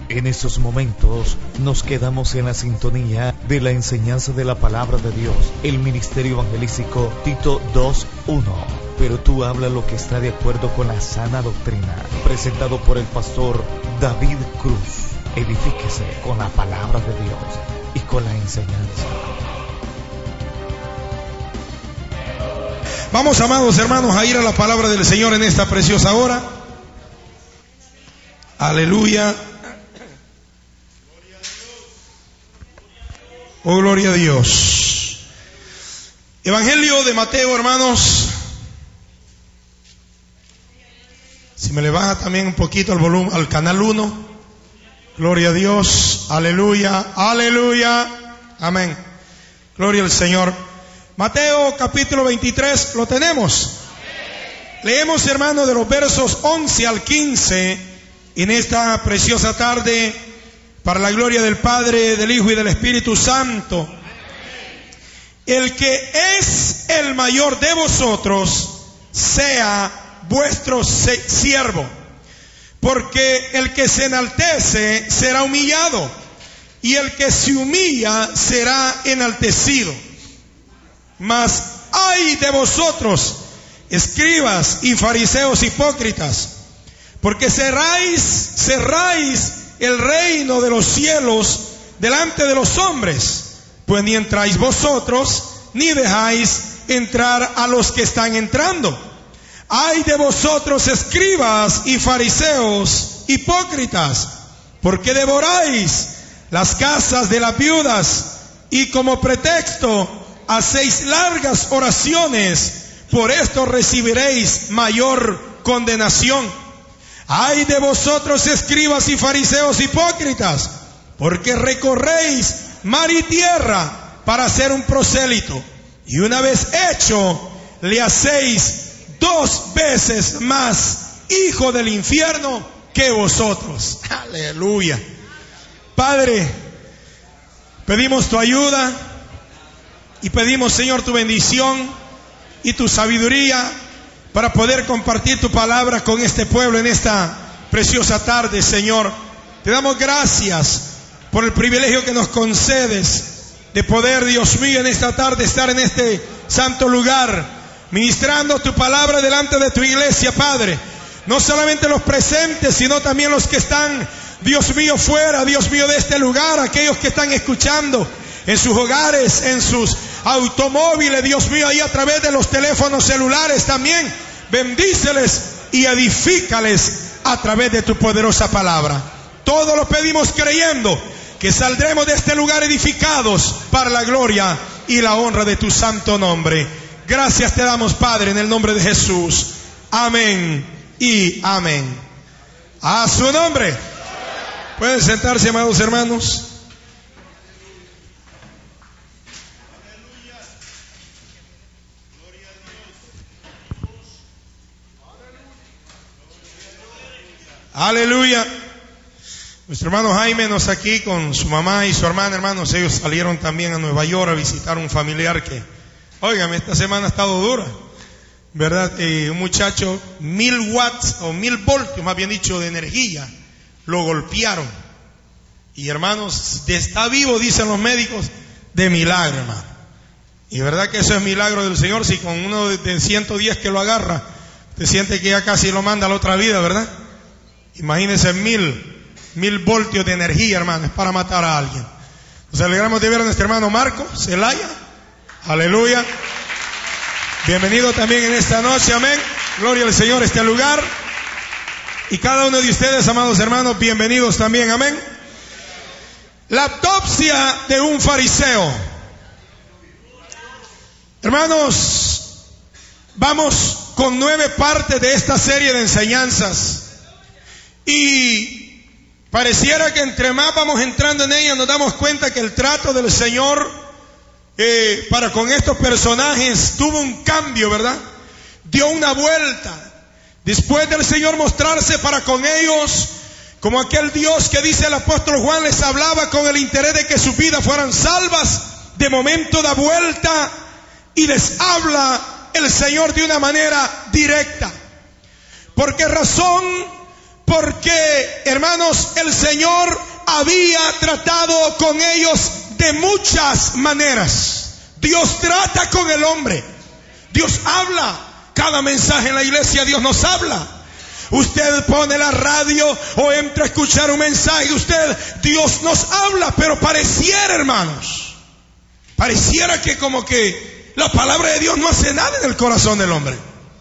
En estos momentos nos quedamos en la sintonía de la enseñanza de la palabra de Dios, el ministerio evangelístico Tito 2:1. Pero tú habla lo que está de acuerdo con la sana doctrina, presentado por el pastor David Cruz. Edifíquese con la palabra de Dios y con la enseñanza. Vamos, amados hermanos, a ir a la palabra del Señor en esta preciosa hora. Aleluya. Oh, gloria a Dios. Evangelio de Mateo, hermanos. Si me le baja también un poquito el volumen al canal 1. Gloria a Dios. Aleluya. Aleluya. Amén. Gloria al Señor. Mateo capítulo 23, ¿lo tenemos? Leemos, hermanos, de los versos 11 al 15 en esta preciosa tarde, para la gloria del Padre, del Hijo y del Espíritu Santo. El que es el mayor de vosotros sea vuestro siervo, porque el que se enaltece será humillado, y el que se humilla será enaltecido. Mas ay de vosotros, escribas y fariseos hipócritas, porque cerráis el reino de los cielos delante de los hombres, pues ni entráis vosotros, ni dejáis entrar a los que están entrando. Ay de vosotros, escribas y fariseos hipócritas, porque devoráis las casas de las viudas, y como pretexto hacéis largas oraciones, por esto recibiréis mayor condenación. Ay de vosotros, escribas y fariseos hipócritas, porque recorréis mar y tierra para ser un prosélito, y una vez hecho, le hacéis 2 veces más hijo del infierno que vosotros. Aleluya. Padre, pedimos tu ayuda y pedimos, Señor, tu bendición y tu sabiduría para poder compartir tu palabra con este pueblo en esta preciosa tarde, Señor. Te damos gracias por el privilegio que nos concedes de poder, Dios mío, en esta tarde estar en este santo lugar, ministrando tu palabra delante de tu iglesia, Padre. No solamente los presentes, sino también los que están, Dios mío, fuera, Dios mío, de este lugar, aquellos que están escuchando en sus hogares, en sus automóviles, Dios mío, ahí a través de los teléfonos celulares también. Bendíceles y edifícales a través de tu poderosa palabra. Todo lo pedimos creyendo que saldremos de este lugar edificados para la gloria y la honra de tu santo nombre. Gracias te damos, Padre, en el nombre de Jesús. Amén y amén. A su nombre. Pueden sentarse, amados hermanos. Aleluya. Nuestro hermano Jaime nos está aquí con su mamá y su hermana, hermanos. Ellos salieron también a Nueva York a visitar un familiar que, óigame, esta semana ha estado dura, ¿verdad? Un muchacho, 1000 watts o 1000 voltios, más bien dicho, de energía, lo golpearon. Y hermanos, está vivo, dicen los médicos, de milagro, hermano. Y verdad que eso es milagro del Señor. Si con uno de 110 que lo agarra, te siente que ya casi lo manda a la otra vida, ¿verdad? Imagínense 1000 voltios de energía, hermano, es para matar a alguien. Nos alegramos de ver a nuestro hermano Marco Zelaya. Aleluya. Bienvenido también en esta noche, amén. Gloria al Señor, este lugar. Y cada uno de ustedes, amados hermanos, bienvenidos también, amén. La autopsia de un fariseo. Hermanos, vamos con 9 partes de esta serie de enseñanzas. Y pareciera que entre más vamos entrando en ella, nos damos cuenta que el trato del Señor para con estos personajes tuvo un cambio, ¿verdad? Dio una vuelta. Después del Señor mostrarse para con ellos como aquel Dios que, dice el apóstol Juan, les hablaba con el interés de que sus vidas fueran salvas, de momento da vuelta y les habla el Señor de una manera directa. ¿Por qué razón? Porque, hermanos, el Señor había tratado con ellos de muchas maneras. Dios trata con el hombre. Dios habla. Cada mensaje en la iglesia Dios nos habla. Usted pone la radio o entra a escuchar un mensaje de usted, Dios nos habla, pero pareciera, hermanos, pareciera que como que la palabra de Dios no hace nada en el corazón del hombre.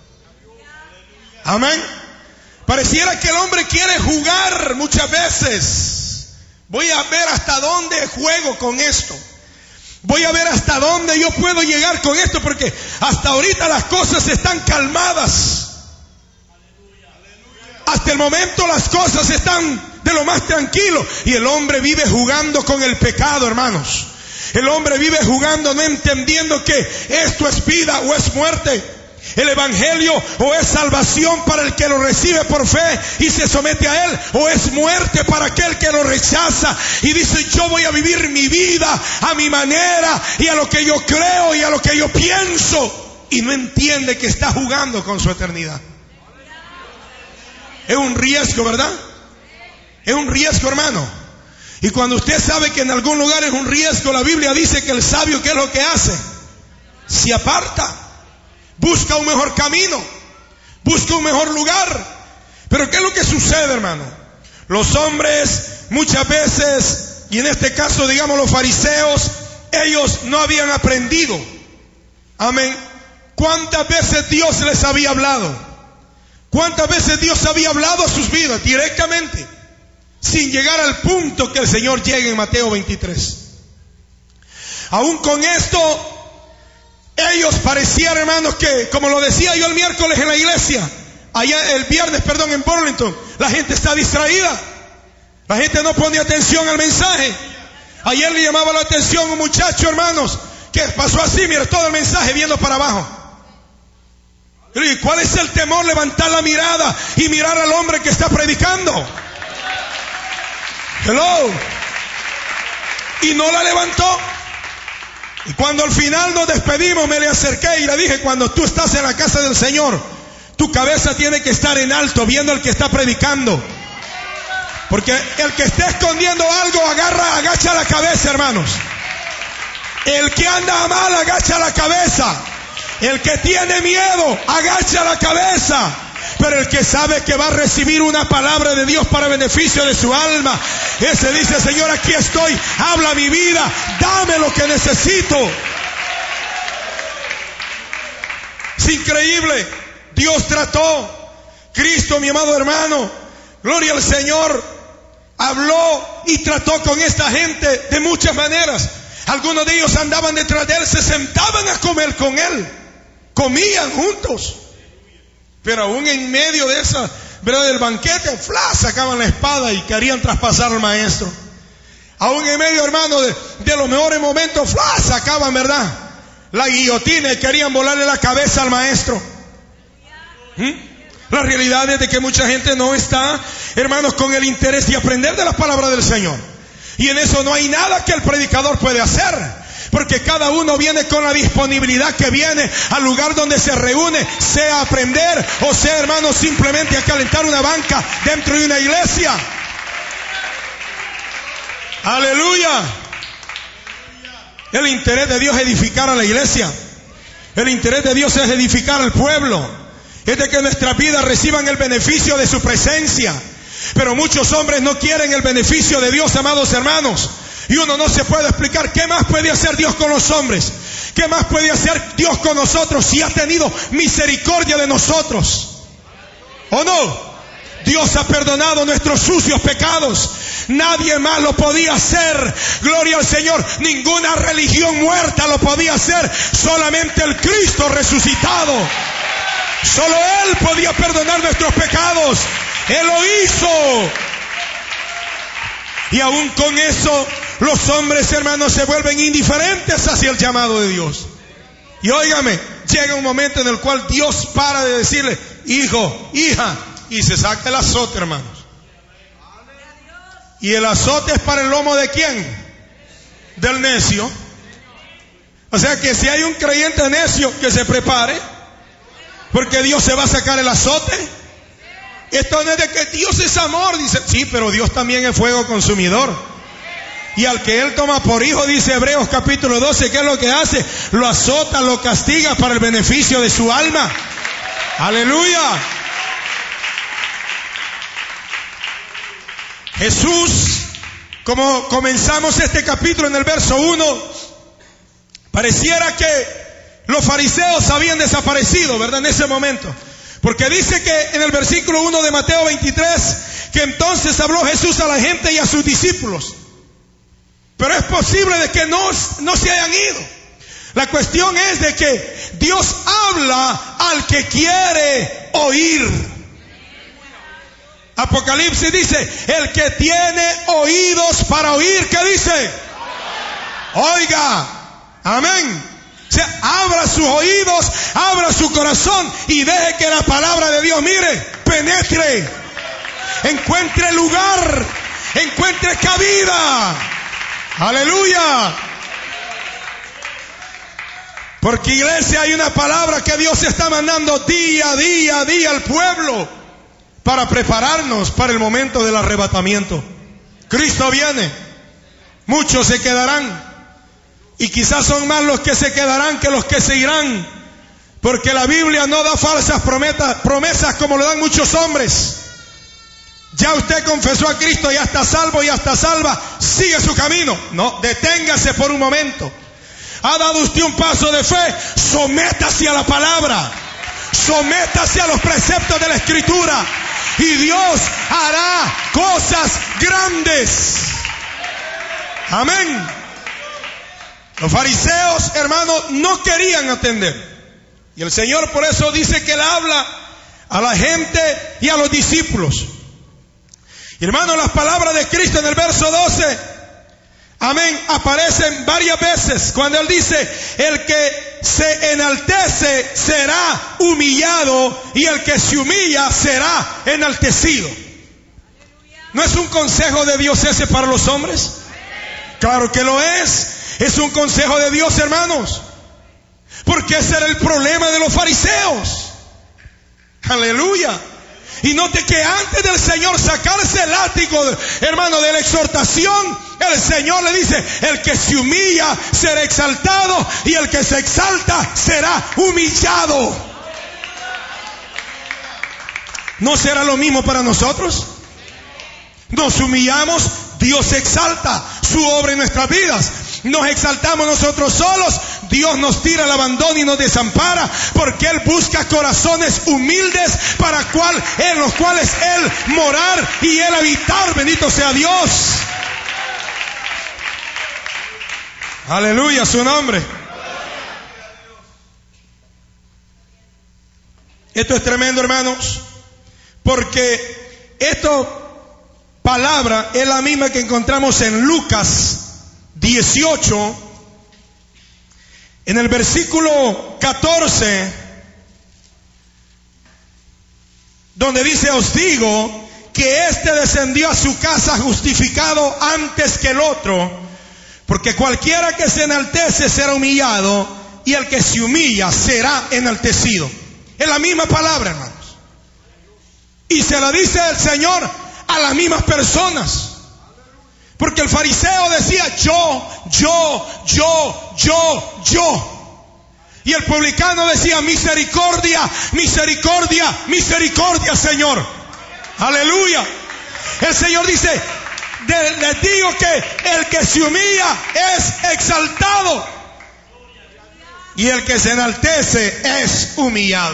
Amén. Pareciera que el hombre quiere jugar muchas veces. Voy a ver hasta dónde juego con esto. Voy a ver hasta dónde yo puedo llegar con esto, porque hasta ahorita las cosas están calmadas. Hasta el momento las cosas están de lo más tranquilo. Y el hombre vive jugando con el pecado, hermanos. El hombre vive jugando, no entendiendo que esto es vida o es muerte. El evangelio o es salvación para el que lo recibe por fe y se somete a él, o es muerte para aquel que lo rechaza y dice: yo voy a vivir mi vida a mi manera y a lo que yo creo y a lo que yo pienso, y no entiende que está jugando con su eternidad. Es un riesgo, ¿verdad? Es un riesgo, hermano. Y cuando usted sabe que en algún lugar es un riesgo, la Biblia dice que el sabio, ¿qué es lo que hace? Se aparta, busca un mejor camino, busca un mejor lugar. Pero ¿qué es lo que sucede, hermano? Los hombres muchas veces, y en este caso digamos los fariseos, ellos no habían aprendido. Amén. ¿Cuántas veces Dios les había hablado? ¿Cuántas veces Dios había hablado a sus vidas directamente, sin llegar al punto que el Señor llegue en Mateo 23? Aún con esto, ellos parecían, hermanos, que, como lo decía yo el miércoles en la iglesia, el viernes, en Burlington, la gente está distraída. La gente no pone atención al mensaje. Ayer le llamaba la atención un muchacho, hermanos, que pasó así, mira, todo el mensaje viendo para abajo. ¿Y cuál es el temor? Levantar la mirada y mirar al hombre que está predicando. Hello. Y no la levantó. Y cuando al final nos despedimos, me le acerqué y le dije: cuando tú estás en la casa del Señor, tu cabeza tiene que estar en alto, viendo al que está predicando. Porque el que esté escondiendo algo, agacha la cabeza, hermanos. El que anda mal, agacha la cabeza. El que tiene miedo, agacha la cabeza. Pero el que sabe que va a recibir una palabra de Dios para beneficio de su alma, ese dice: Señor, aquí estoy, habla mi vida, dame lo que necesito. Es increíble. Dios trató. Cristo, mi amado hermano, gloria al Señor, habló y trató con esta gente de muchas maneras. Algunos de ellos andaban detrás de él, se sentaban a comer con él, comían juntos. Pero aún en medio de esa, ¿verdad?, del banquete, sacaban la espada y querían traspasar al maestro. Aún en medio, hermano, de los mejores momentos, sacaban, ¿verdad?, la guillotina y querían volarle la cabeza al maestro. La realidad es de que mucha gente no está, hermanos, con el interés de aprender de la palabra del Señor. Y en eso no hay nada que el predicador puede hacer. Porque cada uno viene con la disponibilidad que viene al lugar donde se reúne, sea a aprender o sea, hermanos, simplemente a calentar una banca dentro de una iglesia. Aleluya. El interés de Dios es edificar a la iglesia. El interés de Dios es edificar al pueblo. Es de que nuestras vidas reciban el beneficio de su presencia. Pero muchos hombres no quieren el beneficio de Dios, amados hermanos. Y uno no se puede explicar qué más puede hacer Dios con los hombres. ¿Qué más puede hacer Dios con nosotros si ha tenido misericordia de nosotros? ¿O no? Dios ha perdonado nuestros sucios pecados. Nadie más lo podía hacer. Gloria al Señor. Ninguna religión muerta lo podía hacer. Solamente el Cristo resucitado. Solo Él podía perdonar nuestros pecados. Él lo hizo. Y aún con eso, los hombres, hermanos, se vuelven indiferentes hacia el llamado de Dios. Y óigame, llega un momento en el cual Dios para de decirle: hijo, hija, y se saca el azote, hermanos. Y el azote es para el lomo ¿de quién? Del necio. O sea que si hay un creyente necio, que se prepare, porque Dios se va a sacar el azote. Esto no es de que Dios es amor, dice, sí, pero Dios también es fuego consumidor. Y al que Él toma por hijo, dice Hebreos capítulo 12, ¿qué es lo que hace? Lo azota, lo castiga para el beneficio de su alma. Aleluya. Jesús, como comenzamos este capítulo en el verso 1, pareciera que los fariseos habían desaparecido, ¿verdad? En ese momento. Porque dice que en el versículo 1 de Mateo 23, que entonces habló Jesús a la gente y a sus discípulos. Pero es posible de que no se hayan ido. La cuestión es de que Dios habla al que quiere oír. Apocalipsis dice, el que tiene oídos para oír, ¿qué dice? Oiga. Amén. O sea, abra sus oídos, abra su corazón y deje que la palabra de Dios, mire, penetre, encuentre lugar, encuentre cabida. Aleluya. Porque, iglesia, hay una palabra que Dios está mandando día a día al pueblo para prepararnos para el momento del arrebatamiento. Cristo viene, muchos se quedarán. Y quizás son más los que se quedarán que los que se irán. Porque la Biblia no da falsas promesas como lo dan muchos hombres. Ya usted confesó a Cristo, ya está salvo, ya está salva. Sigue su camino. No, deténgase por un momento. Ha dado usted un paso de fe. Sométase a la palabra. Sométase a los preceptos de la Escritura. Y Dios hará cosas grandes. Amén. Los fariseos, hermanos, no querían atender. Y el Señor por eso dice que Él habla a la gente y a los discípulos. Y hermanos, las palabras de Cristo en el verso 12, amén, aparecen varias veces cuando Él dice, el que se enaltece será humillado y el que se humilla será enaltecido. ¿No es un consejo de Dios ese para los hombres? Claro que lo es. Es un consejo de Dios, hermanos. Porque ese era el problema de los fariseos. Aleluya. Y note que antes del Señor sacarse el látigo, hermano, de la exhortación, el Señor le dice, el que se humilla será exaltado y el que se exalta será humillado. ¿No será lo mismo para nosotros? Nos humillamos, Dios se exalta su obra en nuestras vidas. Nos exaltamos nosotros solos, Dios nos tira al abandono y nos desampara, porque Él busca corazones humildes en los cuales Él morar y Él habitar. Bendito sea Dios. Aleluya, su nombre. Esto es tremendo, hermanos, porque esta palabra es la misma que encontramos en Lucas 18, en el versículo 14, donde dice, os digo que éste descendió a su casa justificado antes que el otro, porque cualquiera que se enaltece será humillado, y el que se humilla será enaltecido. Es la misma palabra, hermanos. Y se la dice el Señor a las mismas personas. Porque el fariseo decía yo. Y el publicano decía misericordia, misericordia, misericordia, Señor. Aleluya. El Señor dice, les digo que el que se humilla es exaltado y el que se enaltece es humillado.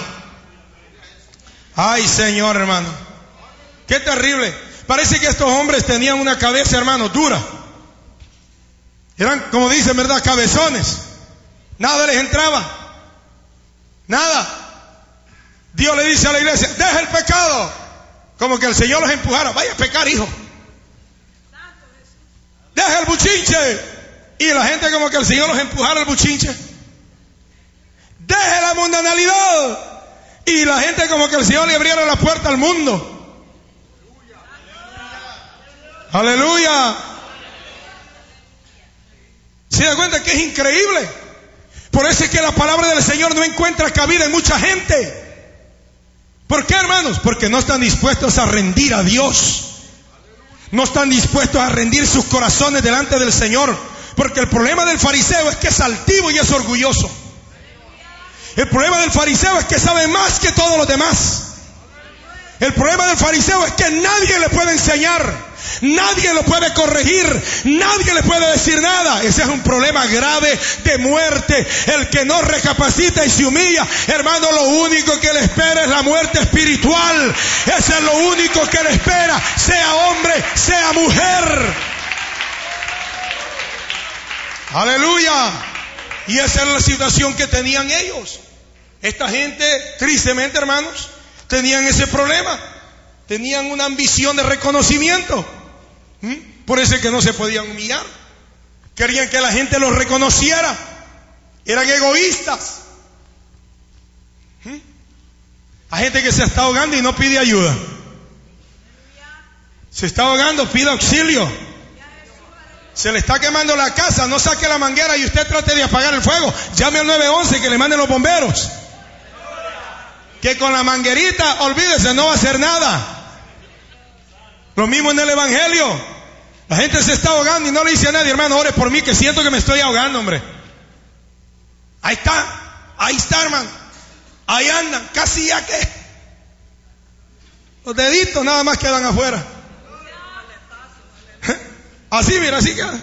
Ay, Señor, hermano, qué terrible. Parece que estos hombres tenían una cabeza, hermano, dura. Eran, como dicen, ¿verdad?, cabezones. Nada les entraba. Nada. Dios le dice a la iglesia, deja el pecado. Como que el Señor los empujara. Vaya a pecar, hijo. Deja el buchinche. Y la gente como que el Señor los empujara al buchinche. Deja la mundanalidad. Y la gente como que el Señor le abriera la puerta al mundo. Aleluya. ¿Se da cuenta que es increíble? Por eso es que la palabra del Señor no encuentra cabida en mucha gente. ¿Por qué, hermanos? Porque no están dispuestos a rendir a Dios. No están dispuestos a rendir sus corazones delante del Señor. Porque el problema del fariseo es que es altivo y es orgulloso. El problema del fariseo es que sabe más que todos los demás. El problema del fariseo es que nadie le puede enseñar. Nadie lo puede corregir, nadie le puede decir nada. Ese es un problema grave de muerte. El que no recapacita y se humilla, hermano, lo único que le espera es la muerte espiritual. Eso es lo único que le espera, sea hombre, sea mujer. Aleluya. Y esa es la situación que tenían ellos. Esta gente, tristemente, hermanos, tenían ese problema. Tenían una ambición de reconocimiento. Por eso es que no se podían humillar. Querían que la gente los reconociera. Eran egoístas. Hay gente que se está ahogando y no pide ayuda. Se está ahogando, pide auxilio. Se le está quemando la casa, no saque la manguera y usted trate de apagar el fuego. Llame al 911 que le manden los bomberos. Que con la manguerita, olvídese, no va a hacer nada. Lo mismo en el Evangelio. La gente se está ahogando y no le dice a nadie, hermano, ore por mí que siento que me estoy ahogando, hombre. Ahí está, hermano. Ahí andan, casi ya que los deditos nada más quedan afuera. Así, mira, así queda.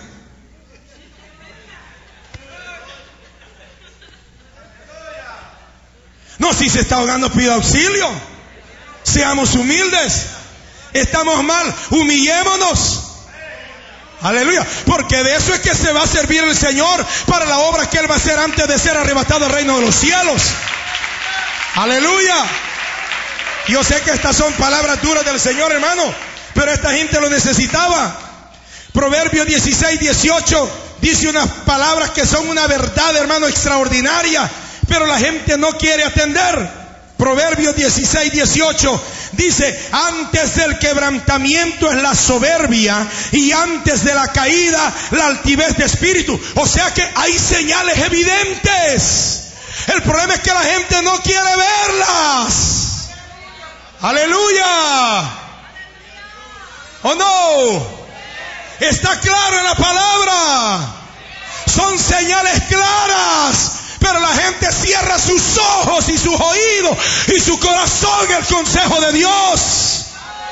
No, si se está ahogando, pida auxilio. Seamos humildes. Estamos mal, humillémonos. Aleluya. Porque de eso es que se va a servir el Señor para la obra que Él va a hacer antes de ser arrebatado al reino de los cielos. Aleluya. Yo sé que estas son palabras duras del Señor, hermano, pero esta gente lo necesitaba. Proverbios 16:18 dice unas palabras que son una verdad, hermano, extraordinaria, pero la gente no quiere atender. Proverbios 16:18 dice: antes del quebrantamiento es la soberbia y antes de la caída la altivez de espíritu. O sea que hay señales evidentes. El problema es que la gente no quiere verlas. Aleluya. ¿O no? Está claro en la palabra. Son señales claras. Pero la gente cierra sus ojos y sus oídos y su corazón al consejo de Dios.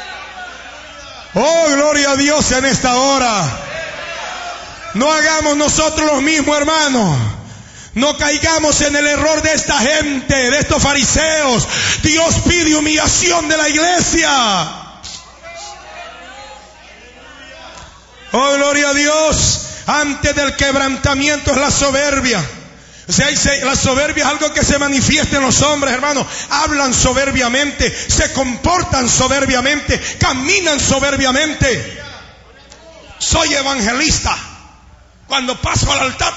Oh, gloria a Dios en esta hora. No hagamos nosotros los mismos, hermanos. No caigamos en el error de esta gente, de estos fariseos. Dios pide humillación de la iglesia. Oh, gloria a Dios. Antes del quebrantamiento es la soberbia. O sea, la soberbia es algo que se manifiesta en los hombres, hermanos. Hablan soberbiamente, se comportan soberbiamente, caminan soberbiamente. Soy evangelista. Cuando paso al altar,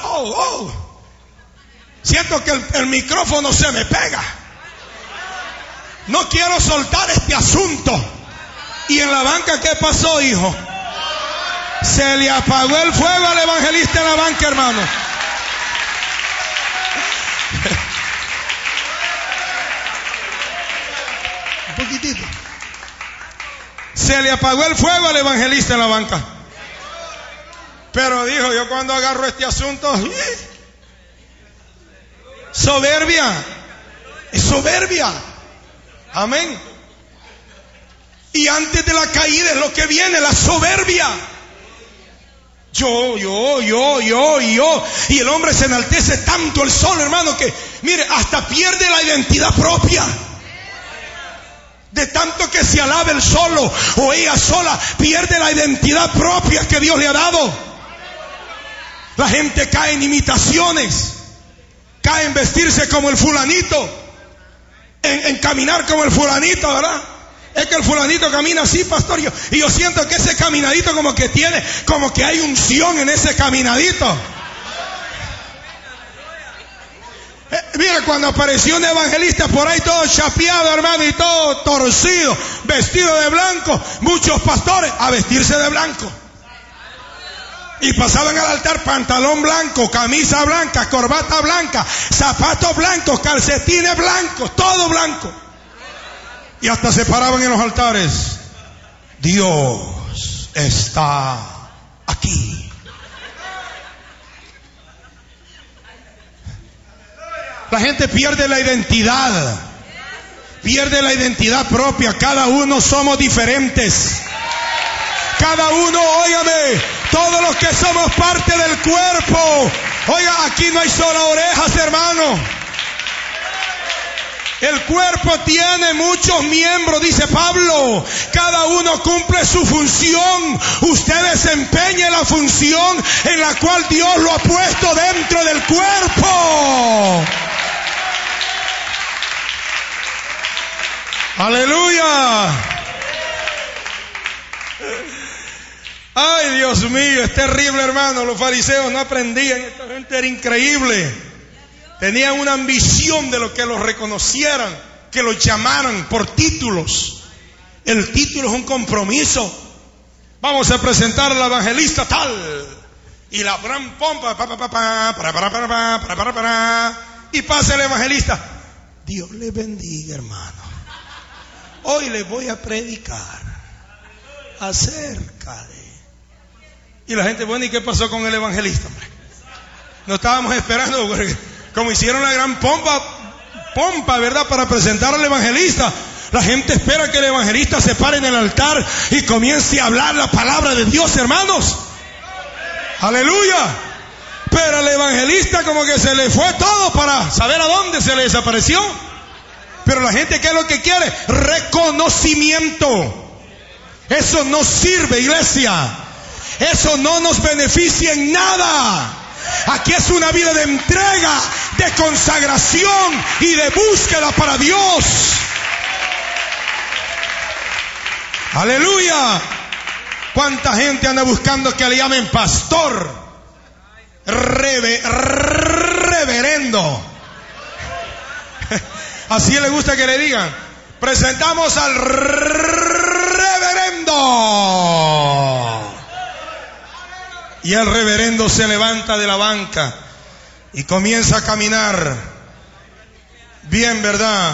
siento que el micrófono se me pega. No quiero soltar este asunto. Y en la banca, ¿qué pasó, hijo? Se le apagó el fuego al evangelista en la banca, hermano. Un poquitito. Se le apagó el fuego al evangelista en la banca. Pero dijo: yo cuando agarro este asunto, soberbia. Es soberbia. Amén. Y antes de la caída es lo que viene, la soberbia. Yo. Y el hombre se enaltece tanto el sol, hermano, que, mire, hasta pierde la identidad propia. De tanto que se alaba el solo o ella sola, pierde la identidad propia que Dios le ha dado. La gente cae en imitaciones, cae en vestirse como el fulanito, en caminar como el fulanito, ¿verdad? Es que el fulanito camina así, pastor, y yo siento que ese caminadito como que hay unción en ese caminadito. Mira, cuando apareció un evangelista por ahí todo chapeado, hermano, y todo torcido, vestido de blanco, muchos pastores a vestirse de blanco. Y pasaban al altar pantalón blanco, camisa blanca, corbata blanca, zapatos blancos, calcetines blancos, todo blanco. Y hasta se paraban en los altares. Dios está aquí. La gente pierde la identidad. Pierde la identidad propia. Cada uno somos diferentes. Cada uno, óigame, todos los que somos parte del cuerpo. Oiga, aquí no hay solo orejas, hermano. El cuerpo tiene muchos miembros, dice Pablo. Cada uno cumple su función. Usted desempeña la función en la cual Dios lo ha puesto dentro del cuerpo. Aleluya. Ay, Dios mío, es terrible, hermano. Los fariseos no aprendían. Esta gente era increíble. Tenían una ambición de lo que los reconocieran, que los llamaran por títulos. El título es un compromiso. Vamos a presentar al evangelista tal. Y la gran pompa. Y pasa el evangelista. Dios le bendiga, hermano. Hoy les voy a predicar acerca de... Y la gente, bueno, ¿y qué pasó con el evangelista, hombre? No estábamos esperando, porque como hicieron la gran pompa, ¿verdad? Para presentar al evangelista. La gente espera que el evangelista se pare en el altar y comience a hablar la palabra de Dios, hermanos. Aleluya. Pero al evangelista como que se le fue todo para saber a dónde se le desapareció. Pero la gente, ¿qué es lo que quiere? Reconocimiento. Eso no sirve, iglesia. Eso no nos beneficia en nada. Aquí es una vida de entrega, de consagración y de búsqueda para Dios. Aleluya. ¿Cuánta gente anda buscando que le llamen pastor? Reverendo. Así le gusta que le digan. Presentamos al reverendo. Y el reverendo se levanta de la banca y comienza a caminar. Bien, ¿verdad?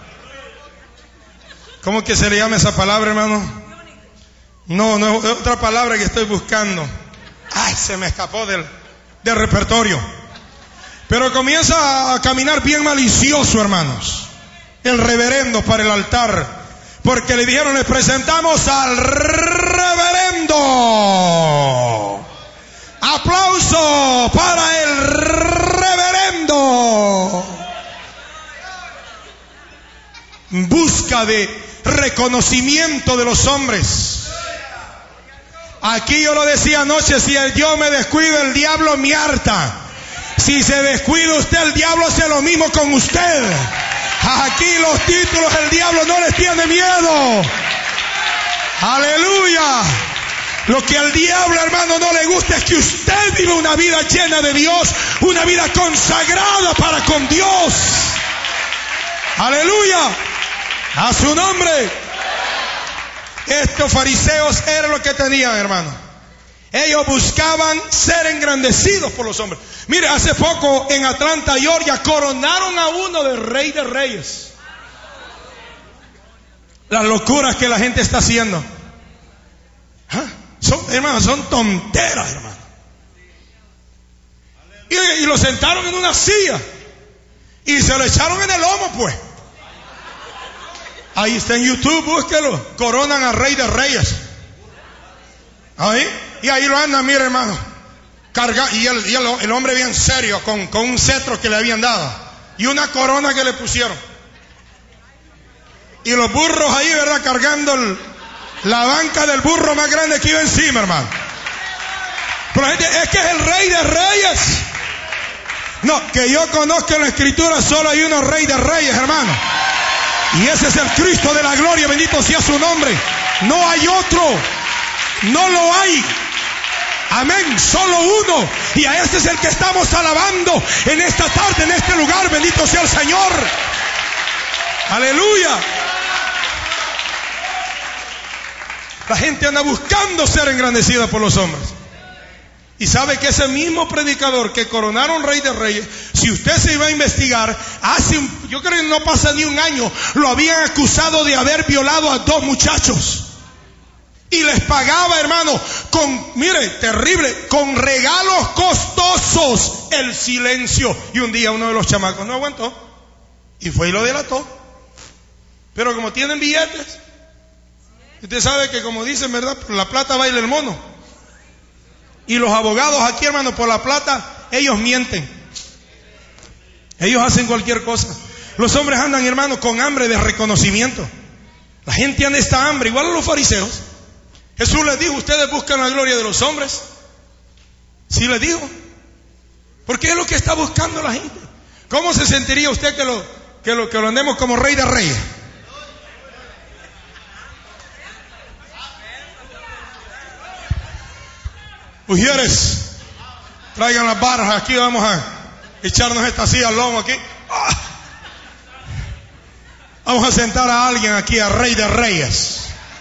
¿Cómo que se le llama esa palabra, hermano? No, no es otra palabra que estoy buscando. Ay, se me escapó del repertorio. Pero comienza a caminar bien malicioso, hermanos. El reverendo para el altar. Porque le dijeron, le presentamos al reverendo. Aplauso para el reverendo. En busca de reconocimiento de los hombres. Aquí yo lo decía anoche, si yo me descuido, el diablo me harta. Si se descuida usted, el diablo hace lo mismo con usted. Aquí los títulos, el diablo no les tiene miedo. Aleluya. Lo que al diablo, hermano, no le gusta es que usted vive una vida llena de Dios, una vida consagrada para con Dios. Aleluya. A su nombre. Estos fariseos eran lo que tenían, hermano. Ellos buscaban ser engrandecidos por los hombres. Mire, hace poco en Atlanta, Georgia, coronaron a uno de rey de reyes. Las locuras que la gente está haciendo. Hermano, son tonteras, hermano. Y lo sentaron en una silla y se lo echaron en el lomo, pues. Ahí está en YouTube, búsquelo. Coronan a rey de reyes. Ahí. Y ahí lo andan, mire, hermano. Carga, y el hombre bien serio, con un cetro que le habían dado. Y una corona que le pusieron. Y los burros ahí, ¿verdad? Cargando la banca del burro más grande que iba encima, hermano. Pero la gente, es que es el rey de reyes. No, que yo conozca en la escritura, solo hay uno rey de reyes, hermano. Y ese es el Cristo de la gloria, bendito sea su nombre. No hay otro. No lo hay. Amén, solo uno. Y a ese es el que estamos alabando en esta tarde, en este lugar. Bendito sea el Señor. Aleluya. La gente anda buscando ser engrandecida por los hombres. Y sabe que ese mismo predicador que coronaron rey de reyes, si usted se iba a investigar, yo creo que no pasa ni un año, lo habían acusado de haber violado a 2 muchachos. Y les pagaba, hermano, terrible, con regalos costosos, el silencio. Y un día uno de los chamacos no aguantó y fue y lo delató. Pero como tienen billetes, usted sabe que, como dicen, ¿verdad? Por la plata baila el mono. Y los abogados aquí, hermano, por la plata, ellos mienten. Ellos hacen cualquier cosa. Los hombres andan, hermano, con hambre de reconocimiento. La gente anda esta hambre, igual a los fariseos. Jesús les dijo, ustedes buscan la gloria de los hombres. Sí les digo. Porque es lo que está buscando la gente. ¿Cómo se sentiría usted que lo andemos como rey de reyes? Mujeres, traigan las barras aquí, vamos a echarnos esta silla al lomo aquí. Vamos a sentar a alguien aquí, a rey de reyes.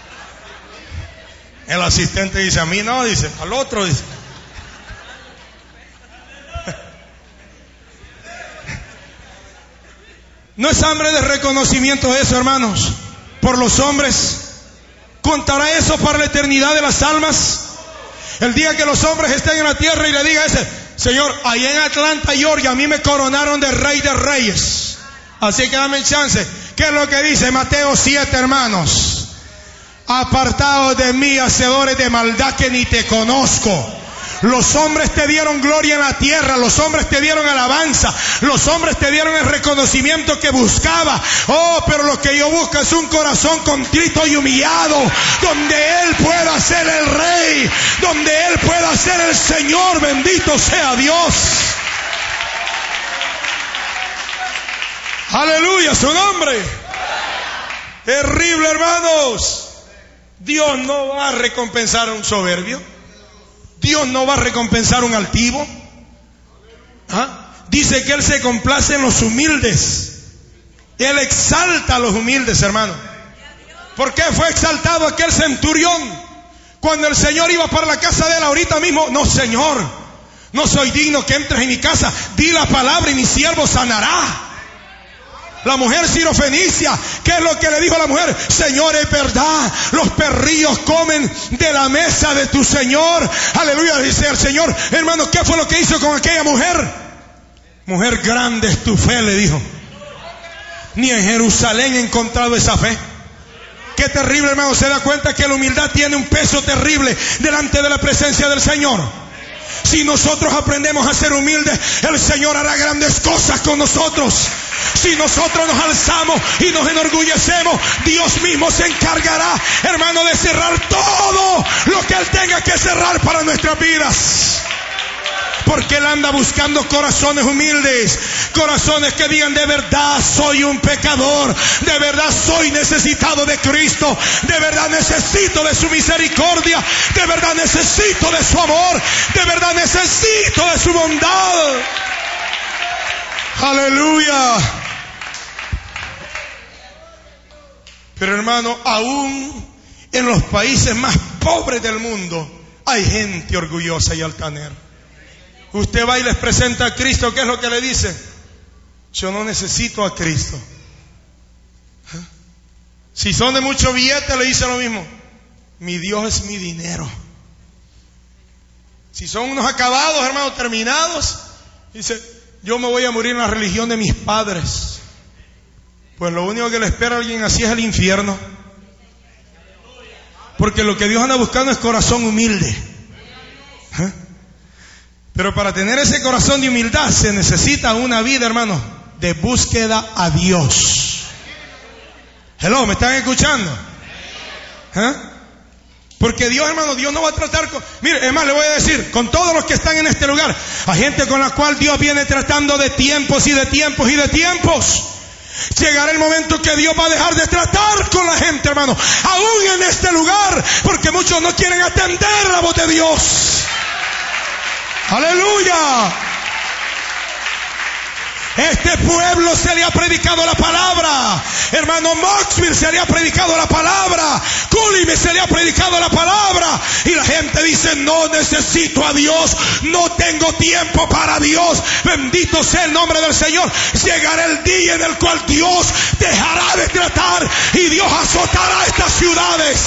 El asistente dice, a mí no, dice, al otro dice. No es hambre de reconocimiento eso, hermanos, por los hombres. ¿Contará eso para la eternidad de las almas? El día que los hombres estén en la tierra y le diga ese, Señor, allá en Atlanta, Georgia, a mí me coronaron de rey de reyes. Así que dame el chance. ¿Qué es lo que dice Mateo 7, hermanos? Apartados de mí, hacedores de maldad, que ni te conozco. Los hombres te dieron gloria en la tierra, los hombres te dieron alabanza, los hombres te dieron el reconocimiento que buscaba. Oh, pero lo que yo busco es un corazón contrito y humillado, donde Él pueda ser el Rey, donde Él pueda ser el Señor. Bendito sea Dios. Aleluya, su nombre. Terrible, hermanos. Dios no va a recompensar a un soberbio. Dios no va a recompensar a un altivo. Dice que Él se complace en los humildes. Él exalta a los humildes, hermano. ¿Por qué fue exaltado aquel centurión? Cuando el Señor iba para la casa de él ahorita mismo, no, Señor, no soy digno que entres en mi casa. Di la palabra y mi siervo sanará. La mujer sirofenicia, ¿qué es lo que le dijo a la mujer? Señor, es verdad, los perrillos comen de la mesa de tu Señor. Aleluya, dice el Señor. Hermano, ¿qué fue lo que hizo con aquella mujer? Mujer, grande es tu fe, le dijo. Ni en Jerusalén he encontrado esa fe. Qué terrible, hermano. Se da cuenta que la humildad tiene un peso terrible delante de la presencia del Señor. Si nosotros aprendemos a ser humildes, el Señor hará grandes cosas con nosotros. Si nosotros nos alzamos y nos enorgullecemos, Dios mismo se encargará, hermano, de cerrar todo lo que Él tenga que cerrar para nuestras vidas. Porque Él anda buscando corazones humildes, corazones que digan, de verdad soy un pecador, de verdad soy necesitado de Cristo, de verdad necesito de su misericordia, de verdad necesito de su amor, de verdad necesito de su bondad. Aleluya. Pero, hermano, aún en los países más pobres del mundo hay gente orgullosa y altanera. Usted va y les presenta a Cristo, ¿qué es lo que le dice? Yo no necesito a Cristo. Si son de mucho billete, le dice lo mismo. Mi Dios es mi dinero. Si son unos acabados, hermanos, terminados, dice, yo me voy a morir en la religión de mis padres. Pues lo único que le espera a alguien así es el infierno. Porque lo que Dios anda buscando es corazón humilde. Pero para tener ese corazón de humildad se necesita una vida, hermano, de búsqueda a Dios. Hello, ¿me están escuchando? Porque Dios, hermano, Dios no va a tratar con... Mire, es más, le voy a decir, con todos los que están en este lugar, hay gente con la cual Dios viene tratando de tiempos y de tiempos y de tiempos. Llegará el momento que Dios va a dejar de tratar con la gente, hermano, aún en este lugar, porque muchos no quieren atender la voz de Dios. Aleluya. Este pueblo se le ha predicado la palabra. Hermano Moxville, se le ha predicado la palabra. Culime, se le ha predicado la palabra. Y la gente dice: no necesito a Dios, no tengo tiempo para Dios. Bendito sea el nombre del Señor. Llegará el día en el cual Dios dejará de tratar y Dios azotará estas ciudades.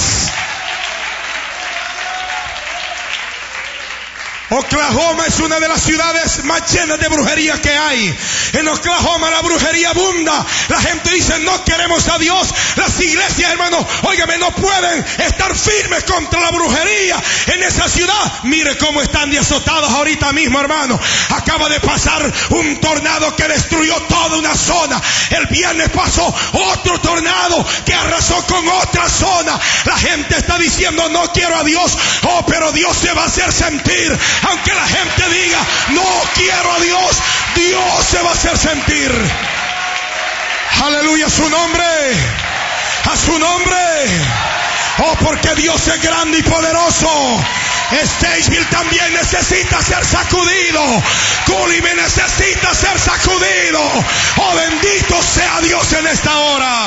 Oklahoma es una de las ciudades más llenas de brujería que hay. En Oklahoma la brujería abunda. La gente dice: no queremos a Dios. Las iglesias, hermano, óigame, no pueden estar firmes contra la brujería en esa ciudad. Mire cómo están de azotados ahorita mismo, hermano. Acaba de pasar un tornado que destruyó toda una zona. El viernes pasó otro tornado que arrasó con otra zona. La gente está diciendo: no quiero a Dios. Oh, pero Dios se va a hacer sentir. Aunque la gente diga: no quiero a Dios, Dios se va a hacer sentir. Aleluya, a su nombre. A su nombre. Oh, porque Dios es grande y poderoso. Stageville también necesita ser sacudido. Culime necesita ser sacudido. Oh, bendito sea Dios en esta hora.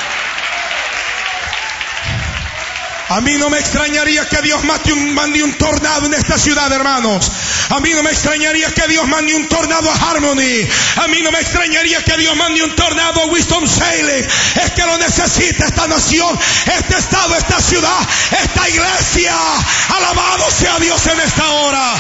A mí no me extrañaría que Dios mande un tornado en esta ciudad, hermanos. A mí no me extrañaría que Dios mande un tornado a Harmony. A mí no me extrañaría que Dios mande un tornado a Winston-Salem. Es que lo necesita esta nación, este estado, esta ciudad, esta iglesia. Alabado sea Dios en esta hora.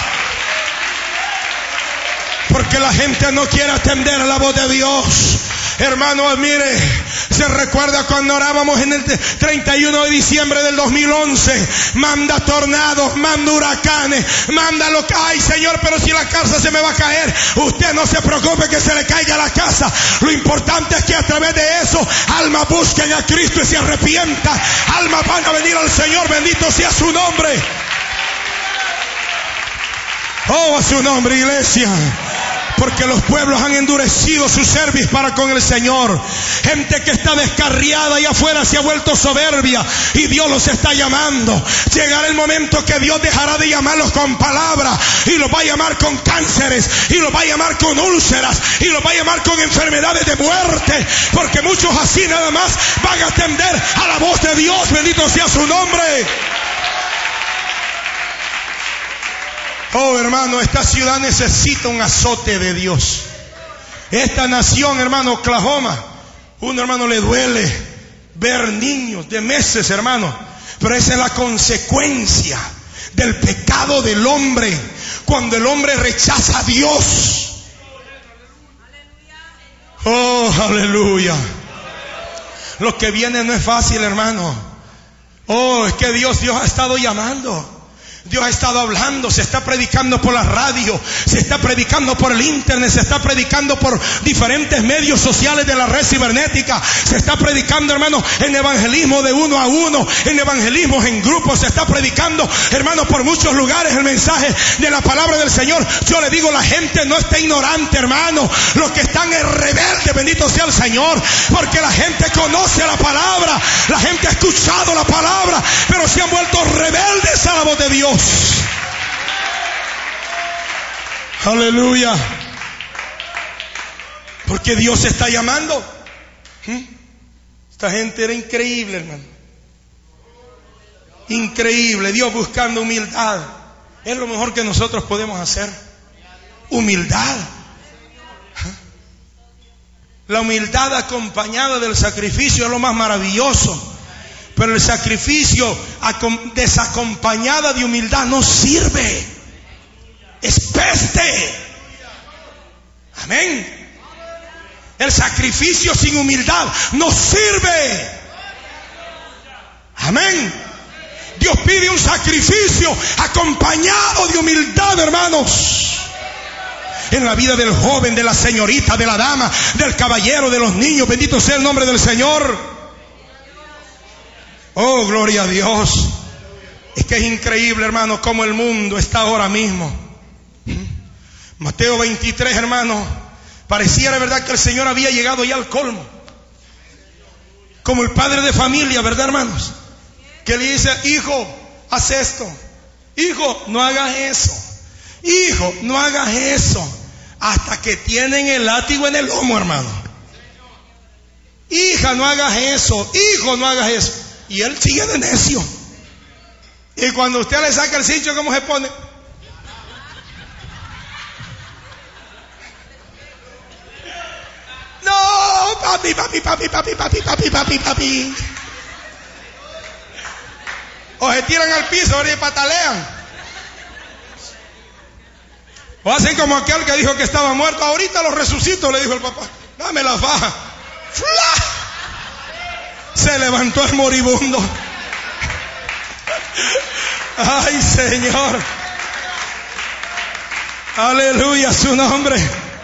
Porque la gente no quiere atender a la voz de Dios. Hermano, mire, se recuerda cuando orábamos en el 31 de diciembre del 2011. Manda tornados, manda huracanes, manda lo que hay, Señor, pero si la casa se me va a caer, usted no se preocupe que se le caiga la casa. Lo importante es que a través de eso, almas busquen a Cristo y se arrepientan. Almas van a venir al Señor, bendito sea su nombre. Oh, a su nombre, iglesia. Porque los pueblos han endurecido su cerviz para con el Señor. Gente que está descarriada y afuera se ha vuelto soberbia y Dios los está llamando. Llegará el momento que Dios dejará de llamarlos con palabras y los va a llamar con cánceres y los va a llamar con úlceras y los va a llamar con enfermedades de muerte. Porque muchos así nada más van a atender a la voz de Dios. Bendito sea su nombre. Oh, hermano, esta ciudad necesita un azote de Dios. Esta nación, hermano, Oklahoma, un hermano le duele ver niños de meses, hermano, pero esa es la consecuencia del pecado del hombre, cuando el hombre rechaza a Dios. Oh, aleluya. Lo que viene no es fácil, hermano. Oh, es que Dios ha estado llamando. Dios ha estado hablando, se está predicando por la radio, se está predicando por el internet, se está predicando por diferentes medios sociales de la red cibernética, se está predicando, hermano, en evangelismo de uno a uno, en evangelismos en grupos, se está predicando, hermano, por muchos lugares el mensaje de la palabra del Señor. Yo le digo, la gente no está ignorante, hermano, los que están es rebelde, bendito sea el Señor, porque la gente conoce la palabra, la gente ha escuchado la palabra, pero se han vuelto rebeldes a la voz de Dios. Aleluya. Porque Dios se está llamando. Esta gente era increíble, hermano. Increíble. Dios buscando humildad. Es lo mejor que nosotros podemos hacer. Humildad. La humildad acompañada del sacrificio es lo más maravilloso. Pero el sacrificio desacompañada de humildad no sirve. Es peste. Amén. El sacrificio sin humildad no sirve. Amén. Dios pide un sacrificio acompañado de humildad, hermanos. En la vida del joven, de la señorita, de la dama, del caballero, de los niños. Bendito sea el nombre del Señor. Oh, gloria a Dios. Es que es increíble, hermano, cómo el mundo está ahora mismo. Mateo 23, hermano, pareciera, verdad, que el Señor había llegado ya al colmo. Como el padre de familia, ¿verdad, hermanos? Que le dice: hijo, haz esto. Hijo, no hagas eso. Hijo, no hagas eso. hasta que tienen el látigo en el lomo, hermano. Hija, no hagas eso. Hijo, no hagas eso. Y él sigue de necio. Y cuando usted le saca el cincho, ¿cómo se pone? No, papi, papi, papi, papi, papi, papi, papi, papi. O se tiran al piso, ¿verdad? Y patalean. O hacen como aquel que dijo que estaba muerto. Ahorita lo resucito, le dijo el papá. Dame la faja. ¡Fla! Se levantó el moribundo. Ay, Señor. Aleluya, su nombre.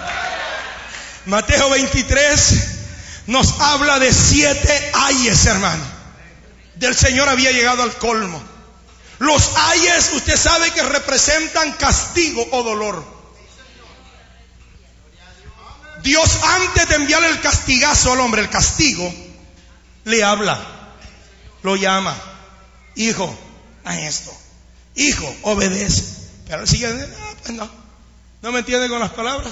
Mateo 23 nos habla de 7 ayes, hermano. Del Señor había llegado al colmo. Los ayes, usted sabe que representan castigo o dolor. Dios, antes de enviarle el castigazo al hombre, el castigo, le habla, lo llama. Hijo, haz esto. Hijo, obedece. Pero él sigue, pues no me entiende con las palabras.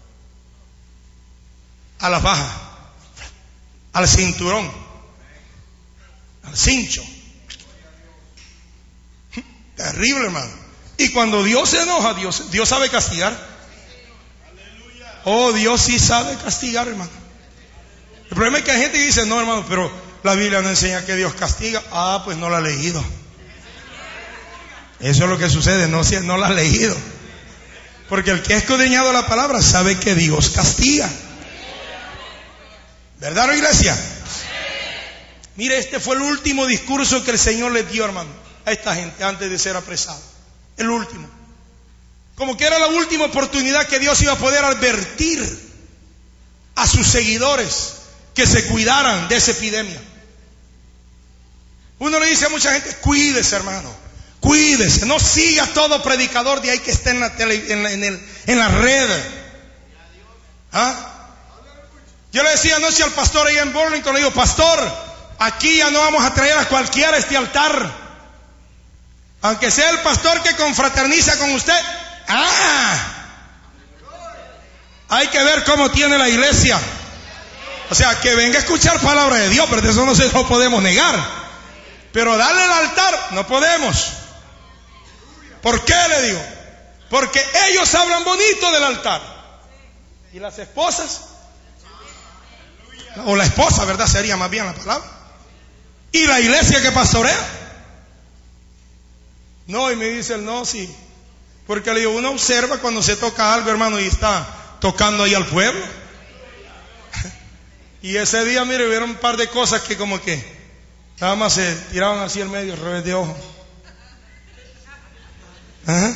A la faja, al cinturón, al cincho. Terrible, hermano. Y cuando Dios se enoja, Dios sabe castigar. Oh, Dios sí sabe castigar, hermano. El problema es que hay gente que dice, no, hermano, pero la Biblia no enseña que Dios castiga. Ah, pues no la ha leído. Eso es lo que sucede, no la ha leído. Porque el que ha escudriñado la palabra sabe que Dios castiga. ¿Verdad, no, iglesia? Mire, este fue el último discurso que el Señor le dio, hermano, a esta gente antes de ser apresado. El último. Como que era la última oportunidad que Dios iba a poder advertir a sus seguidores que se cuidaran de esa epidemia. Uno le dice a mucha gente, cuídese, hermano, cuídese, no siga todo predicador de ahí que esté en la en la red. ¿Ah? Yo le decía anoche al pastor ahí en Burlington, le digo, pastor, aquí ya no vamos a traer a cualquiera a este altar. Aunque sea el pastor que confraterniza con usted. Hay que ver cómo tiene la iglesia. O sea, que venga a escuchar palabra de Dios, pero de eso no se lo podemos negar. Pero darle el altar, no podemos. ¿Por qué le digo? Porque ellos hablan bonito del altar. ¿Y las esposas? O la esposa, ¿verdad? Sería más bien la palabra. ¿Y la iglesia que pastorea? No, y me dice el no, sí. Porque le digo, uno observa cuando se toca algo, hermano, y está tocando ahí al pueblo. Y ese día, mire, hubieron un par de cosas que como que nada más se tiraban así al medio, al revés de ojo. ¿Ah?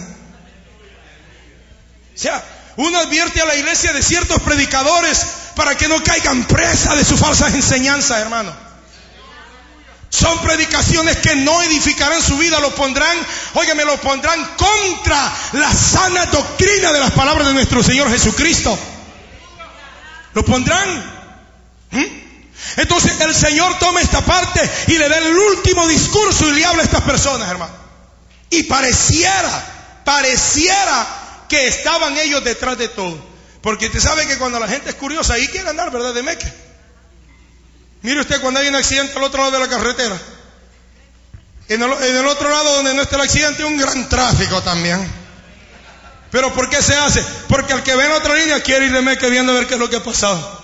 O sea, uno advierte a la iglesia de ciertos predicadores para que no caigan presa de sus falsas enseñanzas, hermano. Son predicaciones que no edificarán su vida, lo pondrán contra la sana doctrina de las palabras de nuestro Señor Jesucristo. Lo pondrán. Entonces el Señor toma esta parte y le da el último discurso y le habla a estas personas, hermano. Y pareciera que estaban ellos detrás de todo. Porque usted sabe que cuando la gente es curiosa, ahí quiere andar, ¿verdad? De meque. Mire usted cuando hay un accidente al otro lado de la carretera. En el otro lado donde no está el accidente hay un gran tráfico también. ¿Pero por qué se hace? Porque el que ve en otra línea quiere ir de meque viendo a ver qué es lo que ha pasado.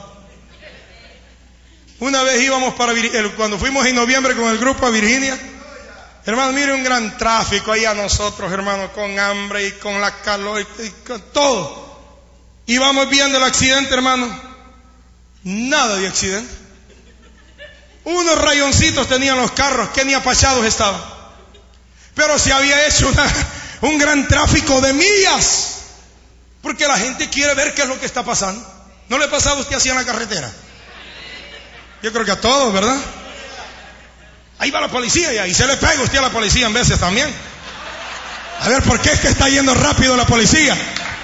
Una vez íbamos cuando fuimos en noviembre con el grupo a Virginia. Hermano, mire un gran tráfico ahí a nosotros, hermano, con hambre y con la calor y con todo. Íbamos viendo el accidente, hermano. Nada de accidente. Unos rayoncitos tenían los carros que ni apachados estaban. Pero se había hecho un gran tráfico de millas. Porque la gente quiere ver qué es lo que está pasando. ¿No le ha pasado a usted así en la carretera? Yo creo que a todos, ¿verdad? Ahí va la policía y se le pega usted a la policía en veces también. A ver, ¿por qué es que está yendo rápido la policía?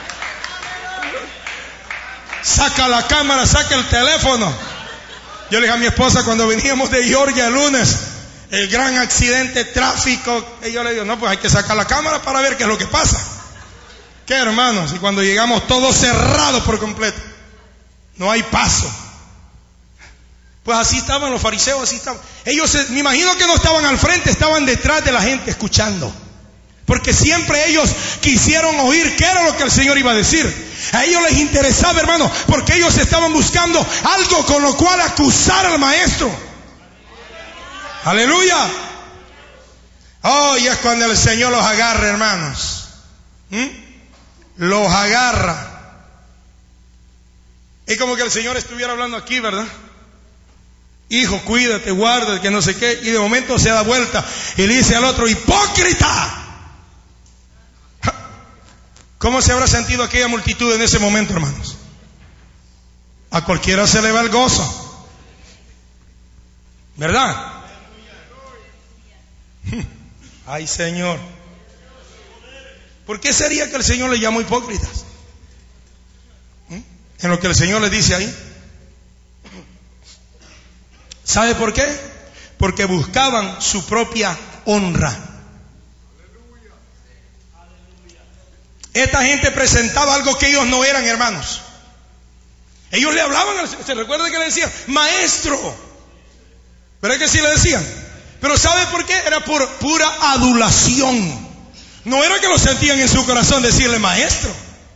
Saca la cámara, saca el teléfono. Yo le dije a mi esposa cuando veníamos de Georgia el lunes, el gran accidente, tráfico, y yo le digo, no, pues hay que sacar la cámara para ver qué es lo que pasa. ¿Qué, hermanos? Y cuando llegamos todos cerrados por completo, no hay paso. Pues así estaban los fariseos, así estaban. Ellos, me imagino que no estaban al frente, estaban detrás de la gente escuchando. Porque siempre ellos quisieron oír qué era lo que el Señor iba a decir. A ellos les interesaba, hermano, porque ellos estaban buscando algo con lo cual acusar al maestro. Aleluya. Oh, y es cuando el Señor los agarra, hermanos. Los agarra. Es como que el Señor estuviera hablando aquí, ¿verdad? Hijo, cuídate, guarda, que no sé qué. Y de momento se da vuelta y le dice al otro: hipócrita. ¿Cómo se habrá sentido aquella multitud en ese momento, hermanos? A cualquiera se le va el gozo, ¿verdad? Ay, Señor. ¿Por qué sería que el Señor le llamó hipócritas? En lo que el Señor les dice ahí. ¿Sabe por qué? Porque buscaban su propia honra. Esta gente presentaba algo que ellos no eran, hermanos. Ellos le hablaban, ¿se recuerda que le decían maestro? ¿Verdad que sí le decían? Pero ¿sabe por qué? Era por pura adulación. No era que lo sentían en su corazón decirle maestro.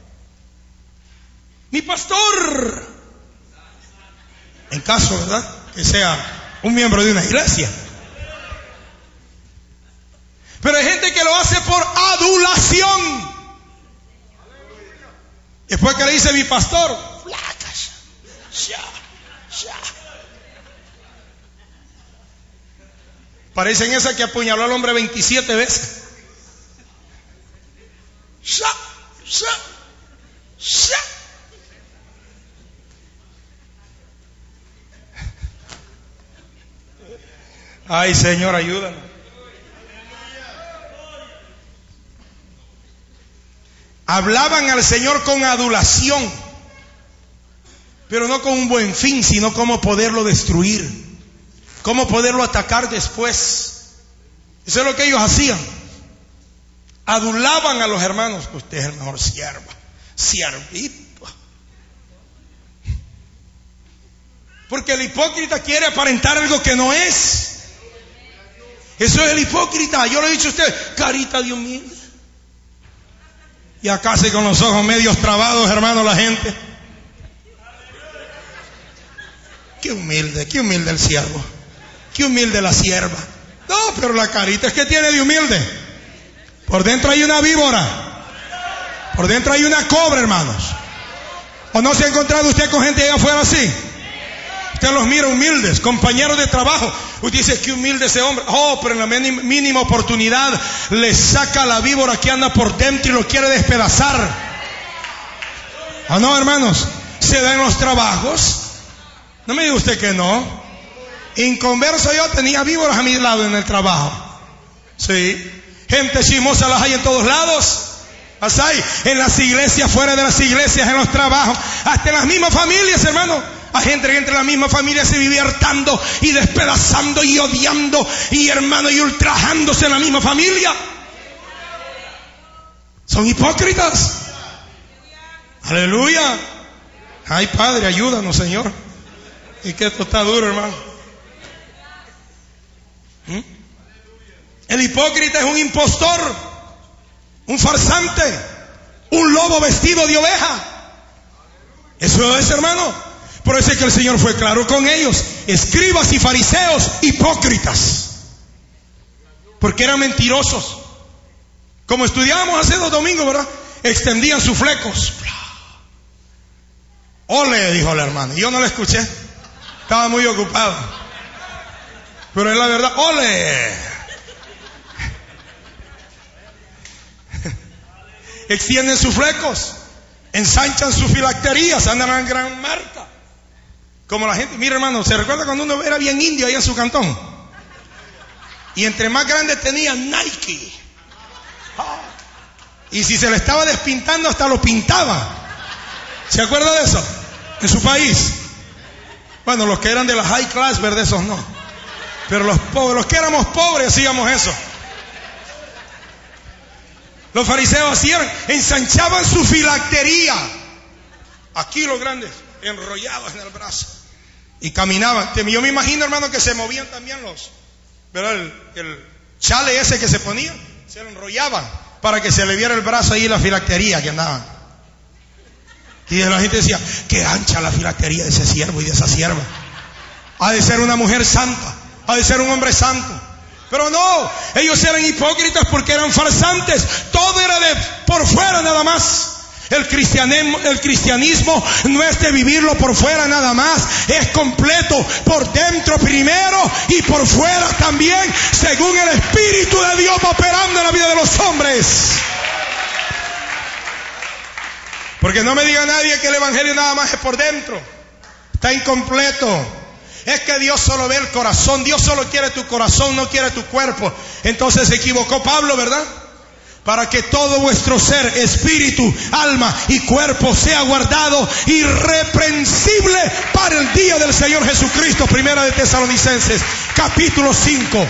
Mi pastor. En caso, ¿verdad?, que sea un miembro de una iglesia. Pero hay gente que lo hace por adulación. Después que le dice mi pastor, parecen esa que apuñaló al hombre 27 veces. Ay, Señor, ayúdanos. Hablaban al Señor con adulación, pero no con un buen fin, sino cómo poderlo destruir, cómo poderlo atacar después. Eso es lo que ellos hacían. Adulaban a los hermanos. Usted es el mejor siervo, siervito. Porque el hipócrita quiere aparentar algo que no es. Eso es el hipócrita. Yo le he dicho a usted, carita de humilde. Y acá sí con los ojos medios trabados, hermano, la gente. Qué humilde el siervo. Qué humilde la sierva. No, pero la carita es que tiene de humilde. Por dentro hay una víbora. Por dentro hay una cobra, hermanos. ¿O no se ha encontrado usted con gente allá afuera así? Usted los mira humildes, compañeros de trabajo. Usted dice, qué humilde ese hombre. Oh, pero en la mínima oportunidad le saca la víbora que anda por dentro y lo quiere despedazar. ¿O no, hermanos? Se da en los trabajos. No me diga usted que no. Inconverso, yo tenía víboras a mi lado en el trabajo. Sí. Gente chismosa las hay en todos lados. Las hay en las iglesias, fuera de las iglesias, en los trabajos, hasta en las mismas familias, hermano. Hay gente que entre la misma familia se vive hartando y despedazando y odiando y, hermano, y ultrajándose en la misma familia. Son hipócritas. Aleluya. Ay, Padre, ayúdanos, Señor. Y que esto está duro, hermano. El hipócrita es un impostor, un farsante, un lobo vestido de oveja. Eso es, hermano. Por eso es que el Señor fue claro con ellos. Escribas y fariseos, hipócritas. Porque eran mentirosos. Como estudiábamos hace 2 domingos, ¿verdad? Extendían sus flecos. Ole, dijo el hermano. Yo no le escuché. Estaba muy ocupado. Pero es la verdad. Ole. Extienden sus flecos. Ensanchan sus filacterías. Andan a gran marca. Como la gente, mira, hermano, ¿se recuerda cuando uno era bien indio ahí en su cantón? Y entre más grande tenía Nike. Y si se le estaba despintando, hasta lo pintaba. ¿Se acuerda de eso? En su país. Bueno, los que eran de la high class, ¿verdad? Esos no. Pero los pobres, los que éramos pobres, hacíamos eso. Los fariseos hacían, ensanchaban su filactería. Aquí los grandes, enrollados en el brazo. Y caminaban. Yo me imagino, hermano, que se movían también ¿verdad? El chale ese que se ponían, se lo enrollaban para que se le viera el brazo ahí, la filactería que andaban. Y la gente decía, qué ancha la filactería de ese siervo y de esa sierva. Ha de ser una mujer santa, ha de ser un hombre santo. Pero no, ellos eran hipócritas porque eran farsantes. Todo era por fuera nada más. El cristianismo no es de vivirlo por fuera nada más, es completo por dentro primero y por fuera también, según el Espíritu de Dios va operando en la vida de los hombres. Porque no me diga nadie que el evangelio nada más es por dentro, está incompleto. Es que Dios solo ve el corazón, Dios solo quiere tu corazón, no quiere tu cuerpo. Entonces se equivocó Pablo, ¿verdad? Para que todo vuestro ser, espíritu, alma y cuerpo sea guardado irreprensible para el día del Señor Jesucristo. Primera de Tesalonicenses, capítulo 5.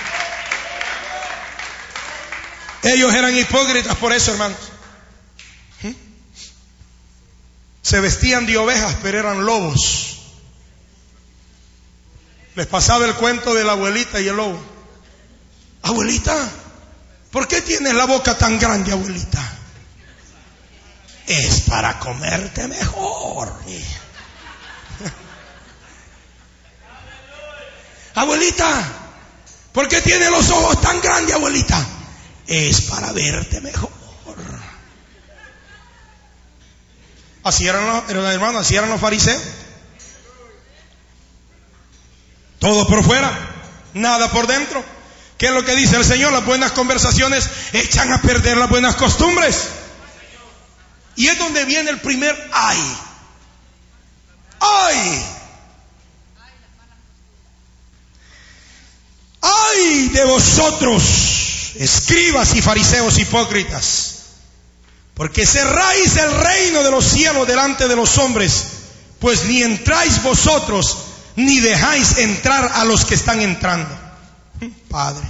Ellos eran hipócritas por eso, hermanos. Se vestían de ovejas, pero eran lobos. Les pasaba el cuento de la abuelita y el lobo. Abuelita, ¿por qué tienes la boca tan grande, abuelita? Es para comerte mejor. Abuelita, ¿por qué tienes los ojos tan grandes, abuelita? Es para verte mejor. Así eran los hermanos, así eran los fariseos. Todo por fuera, nada por dentro. ¿Qué es lo que dice el Señor? Las buenas conversaciones echan a perder las buenas costumbres. Y es donde viene el primer ay. ¡Ay! ¡Ay de vosotros, escribas y fariseos hipócritas! Porque cerráis el reino de los cielos delante de los hombres, pues ni entráis vosotros, ni dejáis entrar a los que están entrando. Padre,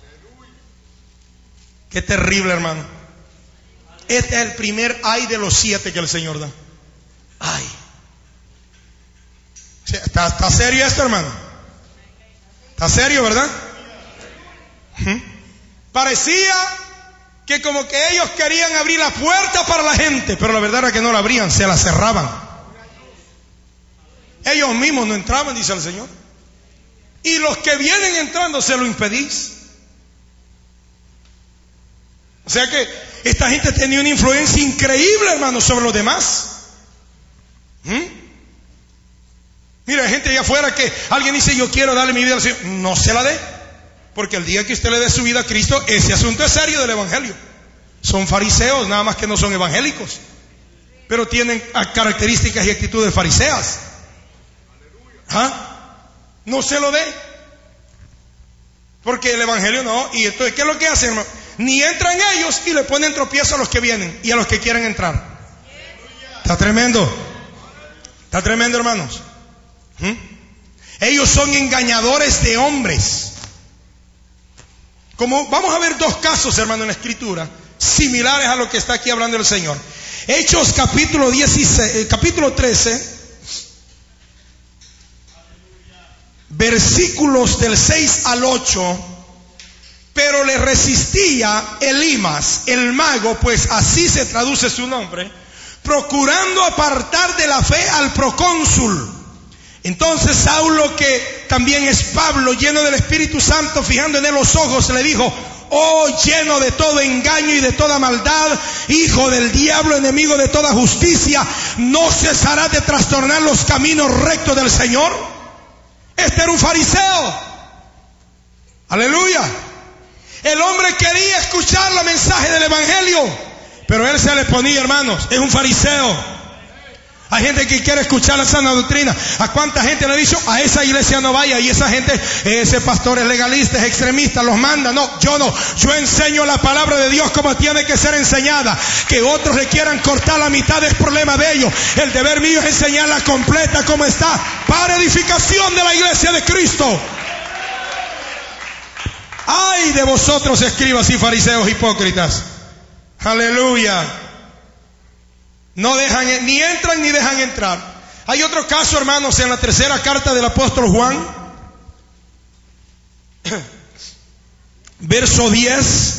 qué terrible, hermano. Este es el primer ay de los 7 que el Señor da. Ay. ¿Está serio esto, hermano? ¿Está serio, verdad? Parecía que como que ellos querían abrir la puerta para la gente, pero la verdad era que no la abrían, se la cerraban. Ellos mismos no entraban, dice el Señor. Y los que vienen entrando se lo impedís. O sea que esta gente tenía una influencia increíble, hermano, sobre los demás. Mira, hay gente allá afuera que alguien dice, yo quiero darle mi vida al Señor. No se la dé. Porque el día que usted le dé su vida a Cristo, ese asunto es serio del evangelio. Son fariseos, nada más que no son evangélicos. Pero tienen características y actitudes fariseas. No se lo dé. Porque el evangelio no. Y entonces, ¿qué es lo que hacen, hermano? Ni entran ellos y le ponen tropiezo a los que vienen y a los que quieren entrar. Está tremendo. Está tremendo, hermanos. Ellos son engañadores de hombres. Como vamos a ver dos casos, hermano, en la Escritura, similares a lo que está aquí hablando el Señor. Hechos capítulo 13, versículos del 6 al 8. Pero le resistía Elimas, el mago, pues así se traduce su nombre, procurando apartar de la fe al procónsul. Entonces Saulo, que también es Pablo, lleno del Espíritu Santo, fijando en él los ojos, le dijo: oh, lleno de todo engaño y de toda maldad, hijo del diablo, enemigo de toda justicia, ¿no cesarás de trastornar los caminos rectos del Señor? Este era un fariseo. Aleluya. El hombre quería escuchar el mensaje del evangelio, pero él se le ponía, hermanos, es un fariseo. Hay gente que quiere escuchar la sana doctrina. ¿A cuánta gente le ha dicho? A esa iglesia no vaya. Y esa gente, ese pastor es legalista, es extremista, los manda. No, yo no. Yo enseño la palabra de Dios como tiene que ser enseñada. Que otros le quieran cortar la mitad es problema de ellos. El deber mío es enseñarla completa como está, para edificación de la iglesia de Cristo. Ay de vosotros, escribas y fariseos hipócritas, Aleluya. No dejan, ni entran ni dejan entrar. Hay otro caso, hermanos, en la tercera carta del apóstol Juan, verso 10.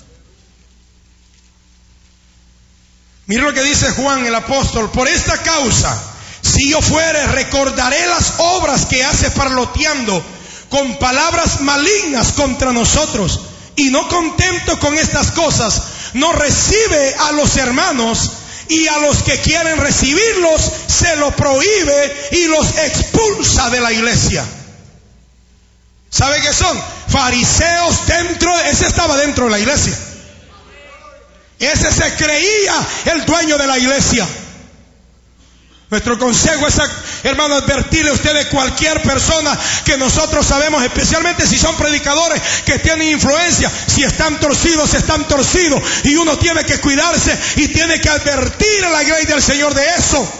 Mira lo que dice Juan el apóstol: por esta causa, si yo fuere, recordaré las obras que hace parloteando con palabras malignas contra nosotros, y no contento con estas cosas, no recibe a los hermanos, y a los que quieren recibirlos se lo prohíbe y los expulsa de la iglesia. ¿Sabe qué son? Fariseos dentro, ese estaba dentro de la iglesia. Ese se creía el dueño de la iglesia. Nuestro consejo es, hermano, advertirle a usted de cualquier persona que nosotros sabemos, especialmente si son predicadores que tienen influencia. Si están torcidos, están torcidos. Y uno tiene que cuidarse y tiene que advertir a la iglesia del Señor de eso.